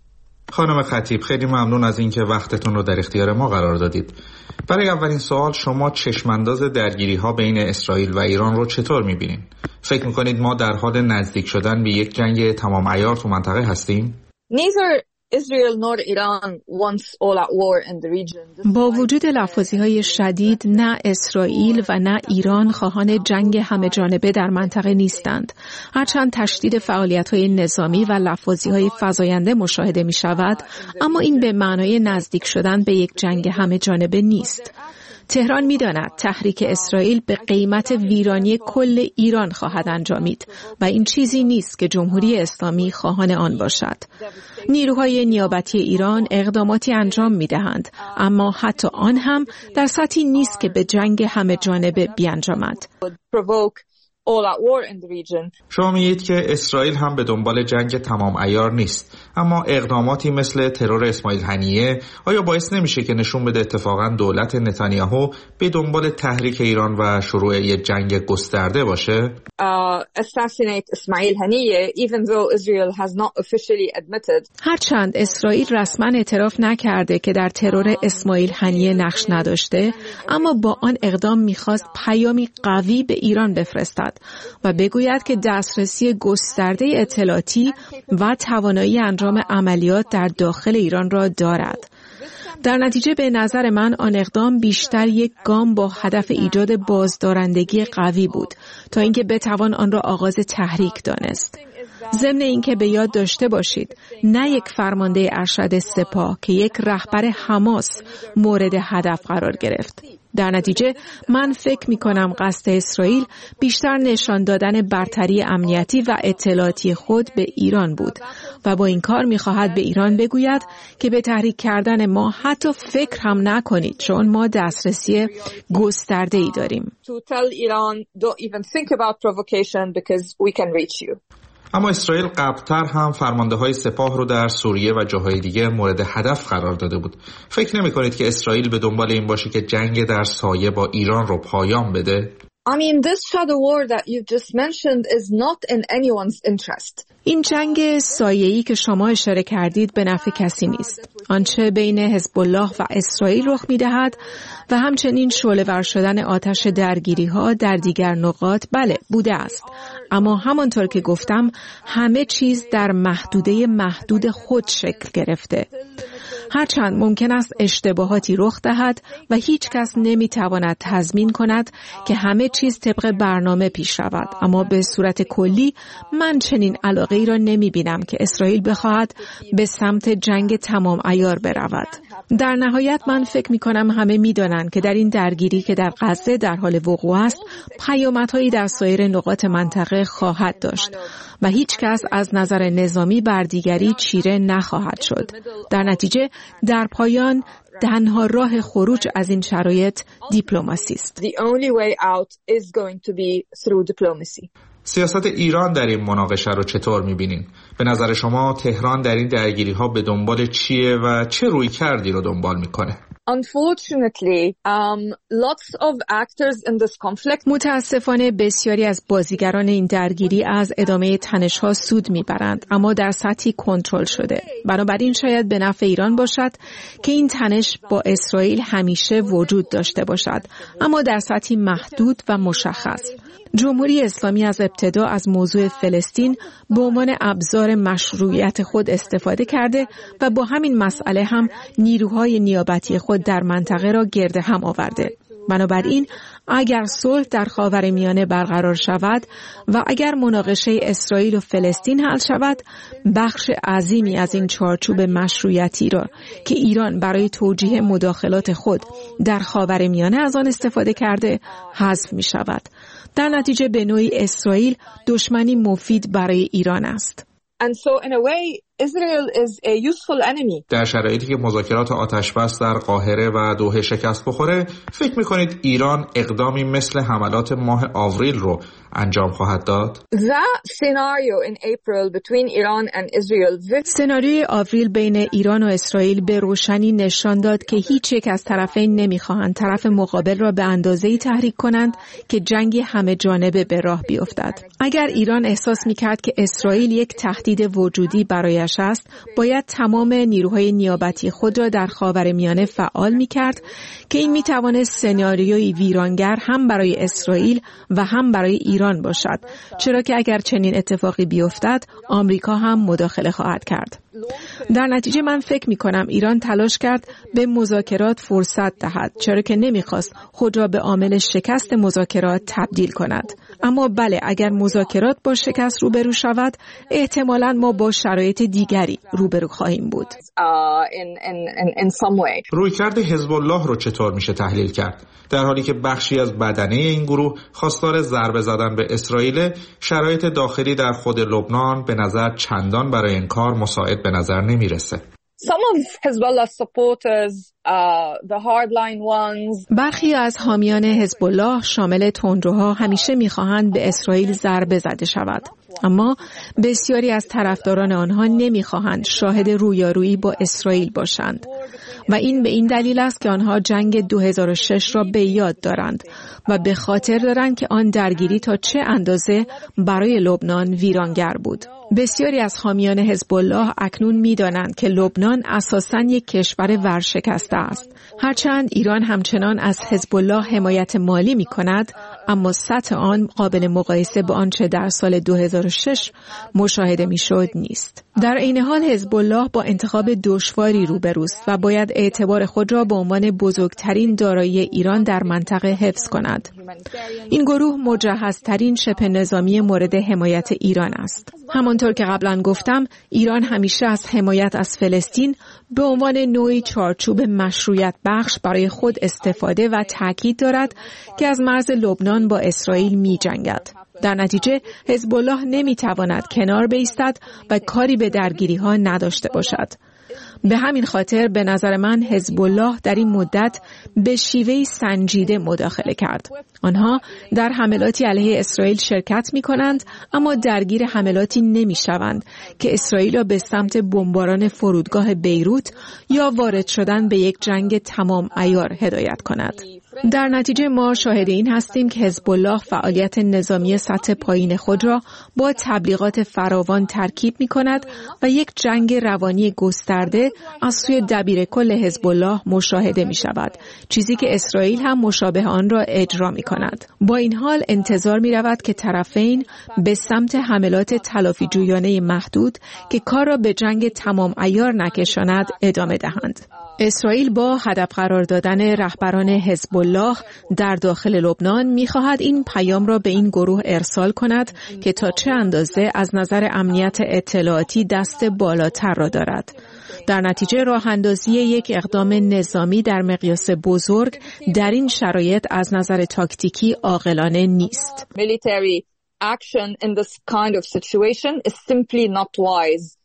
خانم خطیب، خیلی ممنون از اینکه وقتتون رو در اختیار ما قرار دادید. برای اولین سوال، شما چشمانداز درگیری‌ها بین اسرائیل و ایران رو چطور می‌بینید؟ فکر می‌کنید ما در حال نزدیک شدن به یک جنگ تمام عیار تو منطقه هستیم؟ Neither Israel nor Iran wants all out war in the region. با وجود لفاظی‌های شدید، نه اسرائیل و نه ایران خواهان جنگ همه جانبه در منطقه نیستند. هرچند تشدید فعالیت‌های نظامی و لفاظی‌های فزاینده مشاهده می‌شود، اما این به معنای نزدیک شدن به یک جنگ همه جانبه نیست. تهران می‌داند تحریک اسرائیل به قیمت ویرانی کل ایران خواهد انجامید و این چیزی نیست که جمهوری اسلامی خواهان آن باشد. نیروهای نیابتی ایران اقداماتی انجام می‌دهند، اما حتی آن هم در سطحی نیست که به جنگ همه جانبه بیانجامد. شما میگید که اسرائیل هم به دنبال جنگ تمام عیار نیست، اما اقداماتی مثل ترور اسماعیل هنیه آیا باعث نمیشه که نشون بده اتفاقا دولت نتانیاهو به دنبال تحریک ایران و شروع یک جنگ گسترده باشه؟ هرچند اسرائیل رسما اعتراف نکرده که در ترور اسماعیل هنیه نقش نداشته، اما با آن اقدام میخواست پیامی قوی به ایران بفرستد و بگوید که دسترسی گسترده اطلاعاتی و توانایی انجام عملیات در داخل ایران را دارد. در نتیجه به نظر من آن اقدام بیشتر یک گام با هدف ایجاد بازدارندگی قوی بود تا اینکه بتوان آن را آغاز تحریک دانست. ضمن اینکه به یاد داشته باشید نه یک فرمانده ارشد سپاه که یک رهبر حماس مورد هدف قرار گرفت. در نتیجه من فکر می کنم قصد اسرائیل بیشتر نشان دادن برتری امنیتی و اطلاعاتی خود به ایران بود و با این کار می خواهد به ایران بگوید که به تحریک کردن ما حتی فکر هم نکنید چون ما دسترسی گسترده ای داریم. اما اسرائیل قبلتر هم فرمانده‌های سپاه رو در سوریه و جاهای دیگه مورد هدف قرار داده بود. فکر نمی‌کنید که اسرائیل به دنبال این باشه که جنگ در سایه با ایران رو پایان بده؟ I mean, this shadow war that you just mentioned is not in anyone's interest. این جنگ سایه‌ای که شما اشاره کردید به نفع کسی نیست. آنچه بین حزب الله و اسرائیل رخ می‌دهد و همچنین شعله‌ور شدن آتش درگیری‌ها در دیگر نقاط بله بوده است. اما همانطور که گفتم همه چیز در محدوده محدود خود شکل گرفته. هرچند ممکن است اشتباهاتی رخ دهد و هیچ کس نمیتواند تضمین کند که همه چیز طبق برنامه پیش رود، اما به صورت کلی من چنین علاقه ای را نمی بینم که اسرائیل بخواهد به سمت جنگ تمام عیار برود. در نهایت من فکر می کنم همه می دانند که در این درگیری که در غزه در حال وقوع است پیامدهایی در سایر نقاط منطقه خواهد داشت و هیچ کس از نظر نظامی بر دیگری چیره نخواهد شد. در نتیجه در پایان تنها راه خروج از این شرایط دیپلماسی است. The only way out is going to be through diplomacy. سیاست ایران در این مناقشه رو چطور می‌بینین؟ به نظر شما تهران در این درگیری‌ها به دنبال چیه و چه رویکردی رو دنبال می‌کنه؟ Unfortunately, um, lots of actors in this conflict. متاسفانه بسیاری از بازیگران این درگیری از ادامه تنش‌ها سود می‌برند، اما در سطحی کنترل شده. بنابراین شاید به نفع ایران باشد که این تنش با اسرائیل همیشه وجود داشته باشد، اما در سطحی محدود و مشخص. جمهوری اسلامی از ابتدا از موضوع فلسطین به عنوان ابزار مشروعیت خود استفاده کرده و با همین مسئله هم نیروهای نیابتی خود در منطقه را گرد هم آورده. بنابراین اگر صلح در خاورمیانه برقرار شود و اگر مناقشه اسرائیل و فلسطین حل شود، بخش عظیمی از این چارچوب مشروعیتی را که ایران برای توجیه مداخلات خود در خاورمیانه از آن استفاده کرده حذف می شود. در نتیجه به نوعی اسرائیل دشمنی مفید برای ایران است. And so in a way Israel is a useful enemy. در شرایطی که مذاکرات آتشبس در قاهره و دوحه شکست بخوره، فکر می‌کنید ایران اقدامی مثل حملات ماه آوریل رو انجام خواهد داد؟ That scenario in April between Iran and Israel. سناریوی آوریل بین ایران و اسرائیل به روشنی نشان داد که هیچ یک از طرفین نمی‌خواهند طرف مقابل را به اندازه‌ای تحریک کنند که جنگی همه جانبه به راه بیفتد. اگر ایران احساس می‌کرد که اسرائیل یک تهدید وجودی برای است، باید تمام نیروهای نیابتی خود را در خاورمیانه فعال می‌کرد که این می‌تواند سناریوی ویرانگر هم برای اسرائیل و هم برای ایران باشد، چرا که اگر چنین اتفاقی بیفتد آمریکا هم مداخله خواهد کرد. در نتیجه من فکر می‌کنم ایران تلاش کرد به مذاکرات فرصت دهد، چرا که نمی‌خواست خود را به عامل شکست مذاکرات تبدیل کند. اما بله، اگر مذاکرات با شکست روبرو شود، احتمالاً ما با شرایط دیگری روبرو خواهیم بود. رویکرد حزب الله رو چطور میشه تحلیل کرد؟ در حالی که بخشی از بدنه این گروه خواستار ضربه زدن به اسرائیل، شرایط داخلی در خود لبنان به نظر چندان برای این کار مساعد به نظر نمیرسه. Some of Hezbollah supporters, uh, the hardline ones. برخی از حامیان حزب الله شامل تندروها همیشه می‌خواهند به اسرائیل ضربه زده شود، اما بسیاری از طرفداران آنها نمی‌خواهند شاهد رویارویی با اسرائیل باشند و این به این دلیل است که آنها جنگ دو هزار و شش را به یاد دارند و به خاطر دارند که آن درگیری تا چه اندازه برای لبنان ویرانگر بود. بسیاری از حامیان حزب الله اکنون می‌دانند که لبنان اساساً یک کشور ورشکسته است. هرچند ایران همچنان از حزب الله حمایت مالی می‌کند، اما سطح آن قابل مقایسه با آنچه در سال دو هزار و شش مشاهده می‌شد نیست. در عین حال حزب الله با انتخاب دشواری روبروست و باید اعتبار خود را به عنوان بزرگترین دارایی ایران در منطقه حفظ کند. این گروه مجهزترین شبه نظامی مورد حمایت ایران است. همان همانطور که قبلا گفتم، ایران همیشه از حمایت از فلسطین به عنوان نوعی چارچوب مشروعیت بخش برای خود استفاده و تاکید دارد که از مرز لبنان با اسرائیل می جنگد. در نتیجه حزب الله نمی تواند کنار بایستد و کاری به درگیری ها نداشته باشد. به همین خاطر به نظر من حزب الله در این مدت به شیوهی سنجیده مداخله کرد. آنها در حملاتی علیه اسرائیل شرکت می کنند، اما درگیر حملاتی نمی شوند که اسرائیل را به سمت بمباران فرودگاه بیروت یا وارد شدن به یک جنگ تمام عیار هدایت کند. در نتیجه ما شاهد این هستیم که حزب الله فعالیت نظامی سطح پایین خود را با تبلیغات فراوان ترکیب می کند و یک جنگ روانی گسترده از سوی دبیر کل حزب الله مشاهده می شود، چیزی که اسرائیل هم مشابه آن را اجرا می کند. با این حال انتظار می رود که طرفین به سمت حملات تلافی جویانه محدود که کار را به جنگ تمام عیار نکشاند ادامه دهند. اسرائیل با هدف قرار دادن رهبران حزب الله در داخل لبنان می‌خواهد این پیام را به این گروه ارسال کند که تا چه اندازه از نظر امنیت اطلاعاتی دست بالاتر را دارد. در نتیجه راه اندازی یک اقدام نظامی در مقیاس بزرگ در این شرایط از نظر تاکتیکی عاقلانه نیست. Military action in this kind of situation is simply not wise.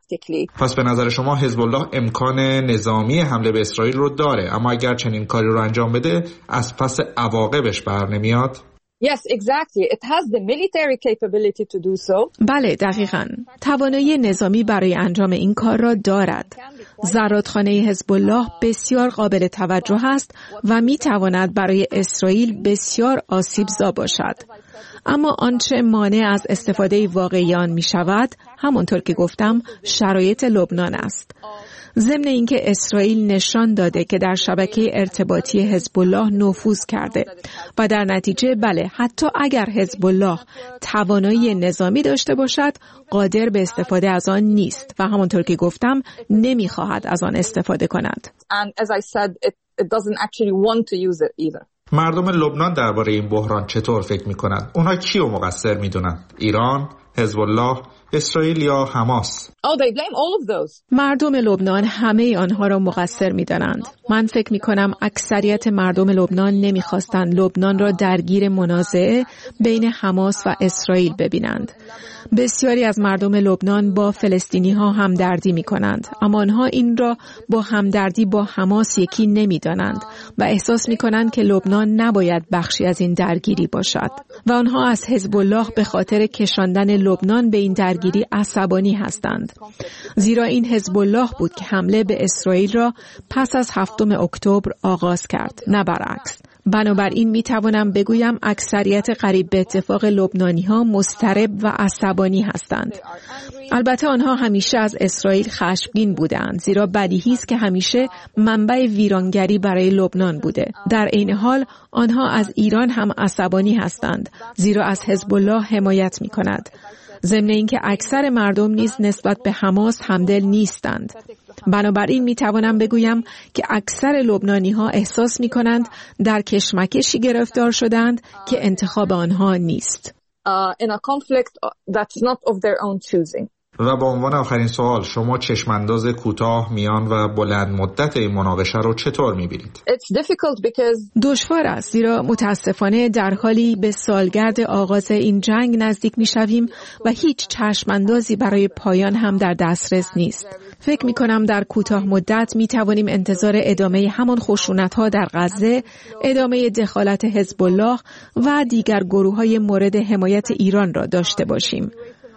پس به نظر شما حزب الله امکان نظامی حمله به اسرائیل رو داره، اما اگر چنین کاری رو انجام بده از پس عواقبش بر نمیاد؟ Yes, exactly. It has the military capability to do so. بله، دقیقاً. توانایی نظامی برای انجام این کار را دارد. زرادخانه حزب الله بسیار قابل توجه است و می تواند برای اسرائیل بسیار آسیبزا باشد. اما آنچه مانع از استفاده واقعی آن می شود، همانطور که گفتم، شرایط لبنان است. ضمن اینکه اسرائیل نشان داده که در شبکه ارتباطی حزب الله نفوذ کرده و در نتیجه بله، حتی اگر حزب الله توانایی نظامی داشته باشد، قادر به استفاده از آن نیست و همانطور که گفتم نمیخواهد از آن استفاده کند. And as I said, it, it doesn't actually want to use it either. مردم لبنان درباره این بحران چطور فکر میکنند؟ اونها کیو مقصر میدونن؟ ایران، حزب الله، اسرائیل یا حماس؟ Oh, they blame all of those. مردم لبنان همه آنها را مقصر می‌دانند. من فکر می‌کنم اکثریت مردم لبنان نمی‌خواستند لبنان را درگیر منازعه بین حماس و اسرائیل ببینند. بسیاری از مردم لبنان با فلسطینی‌ها همدردی می‌کنند، اما آنها این را با همدردی با حماس یکی نمی‌دانند و احساس می‌کنند که لبنان نباید بخشی از این درگیری باشد و آنها از حزب الله به خاطر کشاندن لبنان به این درگیری عصبانی هستند. زیرا این حزب الله بود که حمله به اسرائیل را پس از هفتم اکتبر آغاز کرد، نه برعکس. بنابراین می توانم بگویم اکثریت قریب به اتفاق لبنانی ها مضطرب و عصبانی هستند. البته آنها همیشه از اسرائیل خشمگین بودند، زیرا بدیهی است که همیشه منبع ویرانگری برای لبنان بوده. در عین حال آنها از ایران هم عصبانی هستند، زیرا از حزب الله حمایت می کند. ضمن اینکه اکثر مردم نیز نسبت به حماس همدل نیستند. بنابراین می توانم بگویم که اکثر لبنانی ها احساس می کنند در کشمکشی گرفتار شدند که انتخاب آنها نیست. Uh, in a conflict that's not of their own choosing. و با عنوان آخرین سوال، شما چشمانداز کوتاه، میان و بلند مدت این مناقشه رو چطور می‌بینید؟ It's difficult because دشوار است، زیرا متاسفانه در حالی به سالگرد آغاز این جنگ نزدیک می‌شویم و هیچ چشماندازی برای پایان هم در دسترس نیست. فکر می‌کنم در کوتاه مدت می‌توانیم انتظار ادامه همان خشونت‌ها در غزه، ادامه دخالت حزب الله و دیگر گروه‌های مورد حمایت ایران را داشته باشیم.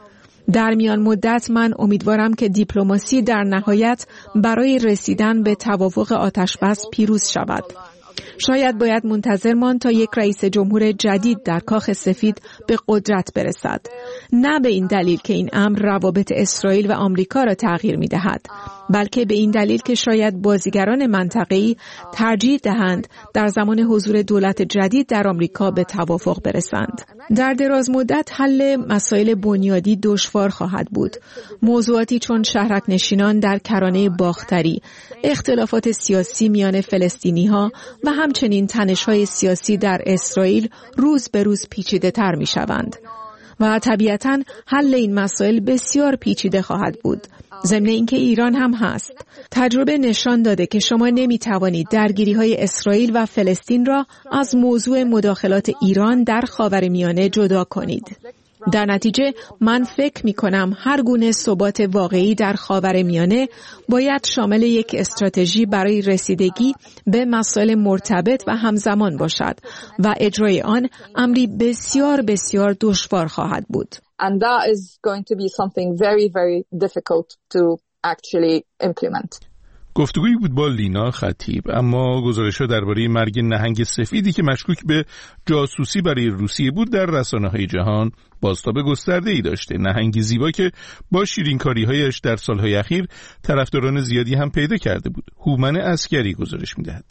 در میان مدت من امیدوارم که دیپلماسی در نهایت برای رسیدن به توافق آتشبس پیروز شود. شاید باید منتظر ماند تا یک رئیس جمهور جدید در کاخ سفید به قدرت برسد. نه به این دلیل که این امر روابط اسرائیل و آمریکا را تغییر می دهد، بلکه به این دلیل که شاید بازیگران منطقه‌ای ترجیح دهند در زمان حضور دولت جدید در آمریکا به توافق برسند. در دراز مدت حل مسائل بنیادی دشوار خواهد بود. موضوعاتی چون شهرک نشینان در کرانه باختری، اختلافات سیاسی میان فلسطینی‌ها و همچنین تنش‌های سیاسی در اسرائیل روز به روز پیچیده‌تر می‌شوند. و طبیعتاً حل این مسائل بسیار پیچیده خواهد بود. ضمن اینکه ایران هم هست. تجربه نشان داده که شما نمیتوانید درگیری‌های اسرائیل و فلسطین را از موضوع مداخلات ایران در خاورمیانه جدا کنید. در نتیجه من فکر می کنم هر گونه ثبات واقعی در خاورمیانه باید شامل یک استراتژی برای رسیدگی به مسائل مرتبط و همزمان باشد و اجرای آن امری بسیار بسیار دشوار خواهد بود. And that is going to be something very very difficult to actually implement. گفتگویی بود با لینا خطیب. اما گزارش‌ها درباره مرگ نهنگ سفیدی که مشکوک به جاسوسی برای روسیه بود در رسانه‌های جهان بازتاب گسترده‌ای داشته. نهنگی زیبا که با شیرینکاری‌هایش در سال‌های اخیر طرفداران زیادی هم پیدا کرده بود. هومن عسگری گزارش می‌دهد.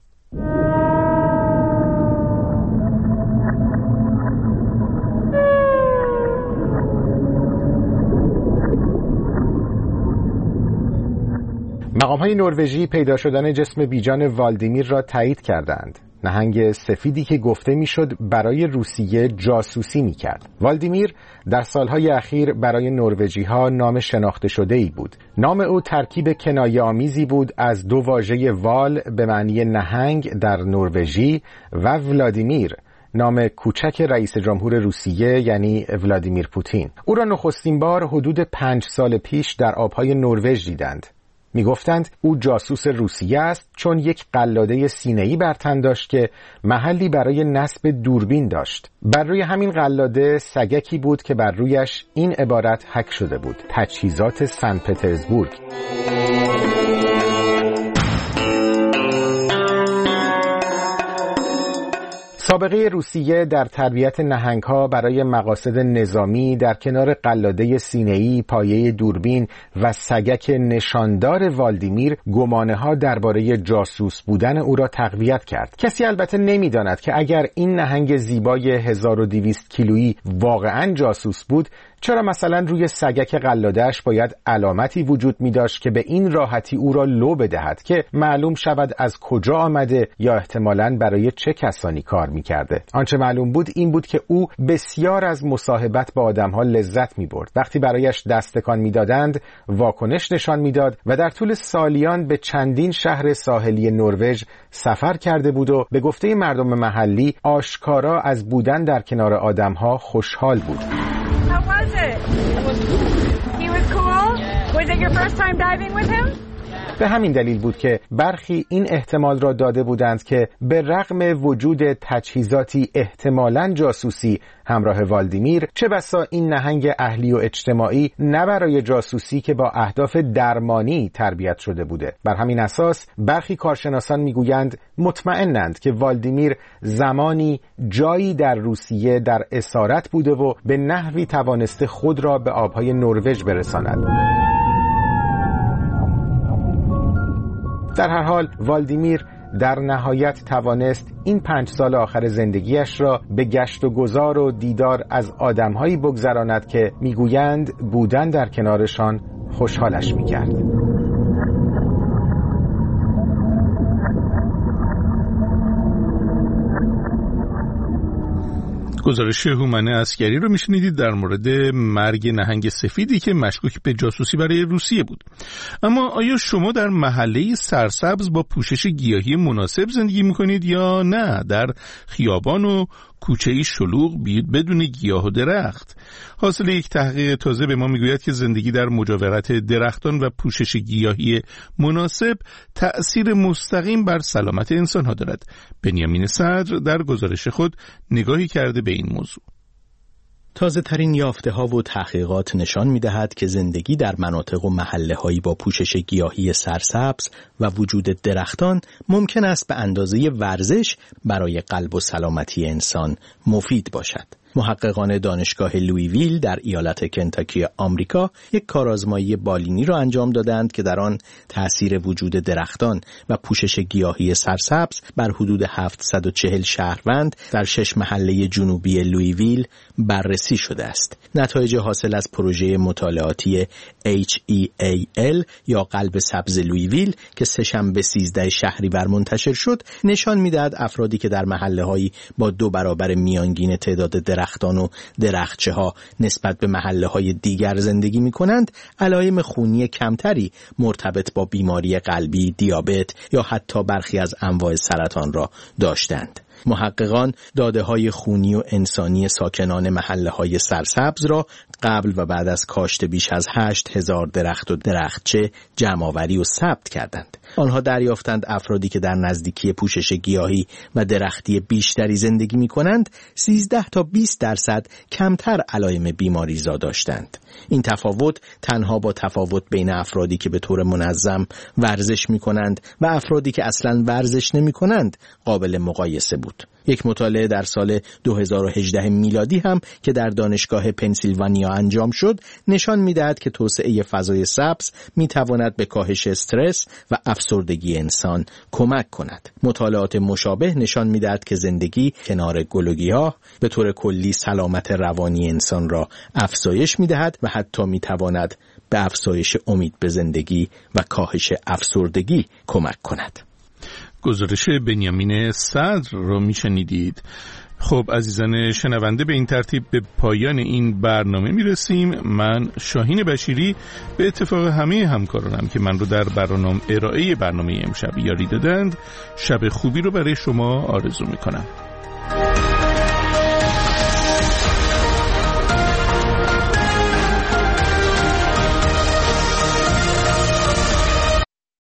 مقام‌های نروژی پیدا شدن جسم بیجان والدیمیر را تایید کردند. نهنگ سفیدی که گفته میشد برای روسیه جاسوسی میکرد. والدیمیر در سالهای اخیر برای نروژی‌ها نام شناخته شده‌ای بود. نام او ترکیب کنایه‌آمیزی بود از دو واژه وال به معنی نهنگ در نروژی و ولادیمیر، نام کوچک رئیس جمهور روسیه یعنی ولادیمیر پوتین. او را نخستین بار حدود پنج سال پیش در آبهای نروژ دیدند. می گفتند او جاسوس روسیه است چون یک قلاده سینه‌ای بر تن داشت که محلی برای نصب دوربین داشت. بر روی همین قلاده سگکی بود که بر رویش این عبارت حک شده بود: تجهیزات سن پترزبورگ. سابقه روسیه در تربیت نهنگ‌ها برای مقاصد نظامی در کنار قلاده سینه‌ای، پایه دوربین و سگک نشاندار والدیمیر گمانه‌ها درباره جاسوس بودن او را تقویت کرد. کسی البته نمی‌داند که اگر این نهنگ زیبای هزار و دویست کیلویی واقعاً جاسوس بود، چرا مثلا روی سگک قلاده‌اش باید علامتی وجود می داشت که به این راحتی او را لو بدهد که معلوم شود از کجا آمده یا احتمالاً برای چه کسانی کار می کرده. آنچه معلوم بود این بود که او بسیار از مصاحبت با آدم‌ها لذت می برد. وقتی برایش دستکان می دادند واکنش نشان می داد و در طول سالیان به چندین شهر ساحلی نروژ سفر کرده بود و به گفته مردم محلی آشکارا از بودن در کنار آدم‌ها خوشحال بود. How was it? He was cool? Was it your first time diving with him? به همین دلیل بود که برخی این احتمال را داده بودند که به رغم وجود تجهیزاتی احتمالاً جاسوسی همراه والدیمیر، چه بسا این نهنگ اهلی و اجتماعی نه برای جاسوسی که با اهداف درمانی تربیت شده بوده. بر همین اساس برخی کارشناسان میگویند مطمئنند که والدیمیر زمانی جایی در روسیه در اسارت بوده و به نحوی توانسته خود را به آبهای نروژ برساند. در هر حال والدیمیر در نهایت توانست این پنج سال آخر زندگیش را به گشت و گذار و دیدار از آدم‌هایی بگذراند که میگویند بودن در کنارشان خوشحالش میکرد. گزارش هومن عسگری رو میشنیدید در مورد مرگ نهنگ سفیدی که مشکوک به جاسوسی برای روسیه بود. اما آیا شما در محله سرسبز با پوشش گیاهی مناسب زندگی میکنید یا نه در خیابان و کوچه‌ای شلوغ بدون گیاه و درخت؟ حاصل یک تحقیق تازه به ما میگوید که زندگی در مجاورت درختان و پوشش گیاهی مناسب تأثیر مستقیم بر سلامت انسان‌ها دارد. بنیامین صدر در گزارش خود نگاهی کرده به این موضوع. تازه ترین یافته ها و تحقیقات نشان می دهد که زندگی در مناطق و محله هایی با پوشش گیاهی سرسبز و وجود درختان ممکن است به اندازه ورزش برای قلب و سلامتی انسان مفید باشد. محققان دانشگاه لویویل در ایالت کنتاکی آمریکا یک کارآزمایی بالینی را انجام دادند که در آن تأثیر وجود درختان و پوشش گیاهی سرسبز بر حدود هفتصد و چهل شهروند در شش محله جنوبی لویویل بررسی شده است. نتایج حاصل از پروژه مطالعاتی اچ ای ای ال یا قلب سبز لویویل که سه‌شنبه سیزده شهریور منتشر شد نشان می‌دهد افرادی که در محله‌هایی با دو برابر میانگین تعداد درختان درختان و درختچه ها نسبت به محله های دیگر زندگی می کنند، علائم خونی کمتری مرتبط با بیماری قلبی، دیابت یا حتی برخی از انواع سرطان را داشتند. محققان داده‌های خونی و انسانی ساکنان محله‌های سرسبز را قبل و بعد از کاشت بیش از هشت هزار درخت و درختچه جمع‌آوری و ثبت کردند. آنها دریافتند افرادی که در نزدیکی پوشش گیاهی و درختی بیشتری زندگی می‌کنند، سیزده تا بیست درصد کمتر علائم بیماریزا داشتند. این تفاوت تنها با تفاوت بین افرادی که به طور منظم ورزش می‌کنند و افرادی که اصلاً ورزش نمی‌کنند قابل مقایسه بود. یک مطالعه در سال دو هزار و هجده میلادی هم که در دانشگاه پنسیلوانیا انجام شد نشان می‌دهد که توسعه فضای سبز می‌تواند به کاهش استرس و افسردگی انسان کمک کند. مطالعات مشابه نشان می‌دهد که زندگی کنار گل و گیاه به طور کلی سلامت روانی انسان را افزایش می‌دهد و حتی می‌تواند به افزایش امید به زندگی و کاهش افسردگی کمک کند. گزارش بنیامین صدر رو میشنیدید. خب عزیزان شنونده، به این ترتیب به پایان این برنامه میرسیم. من شاهین بشیری به اتفاق همه همکارانم که من رو در برنامه ارائه برنامه امشب یاری دادند، شب خوبی رو برای شما آرزو میکنم.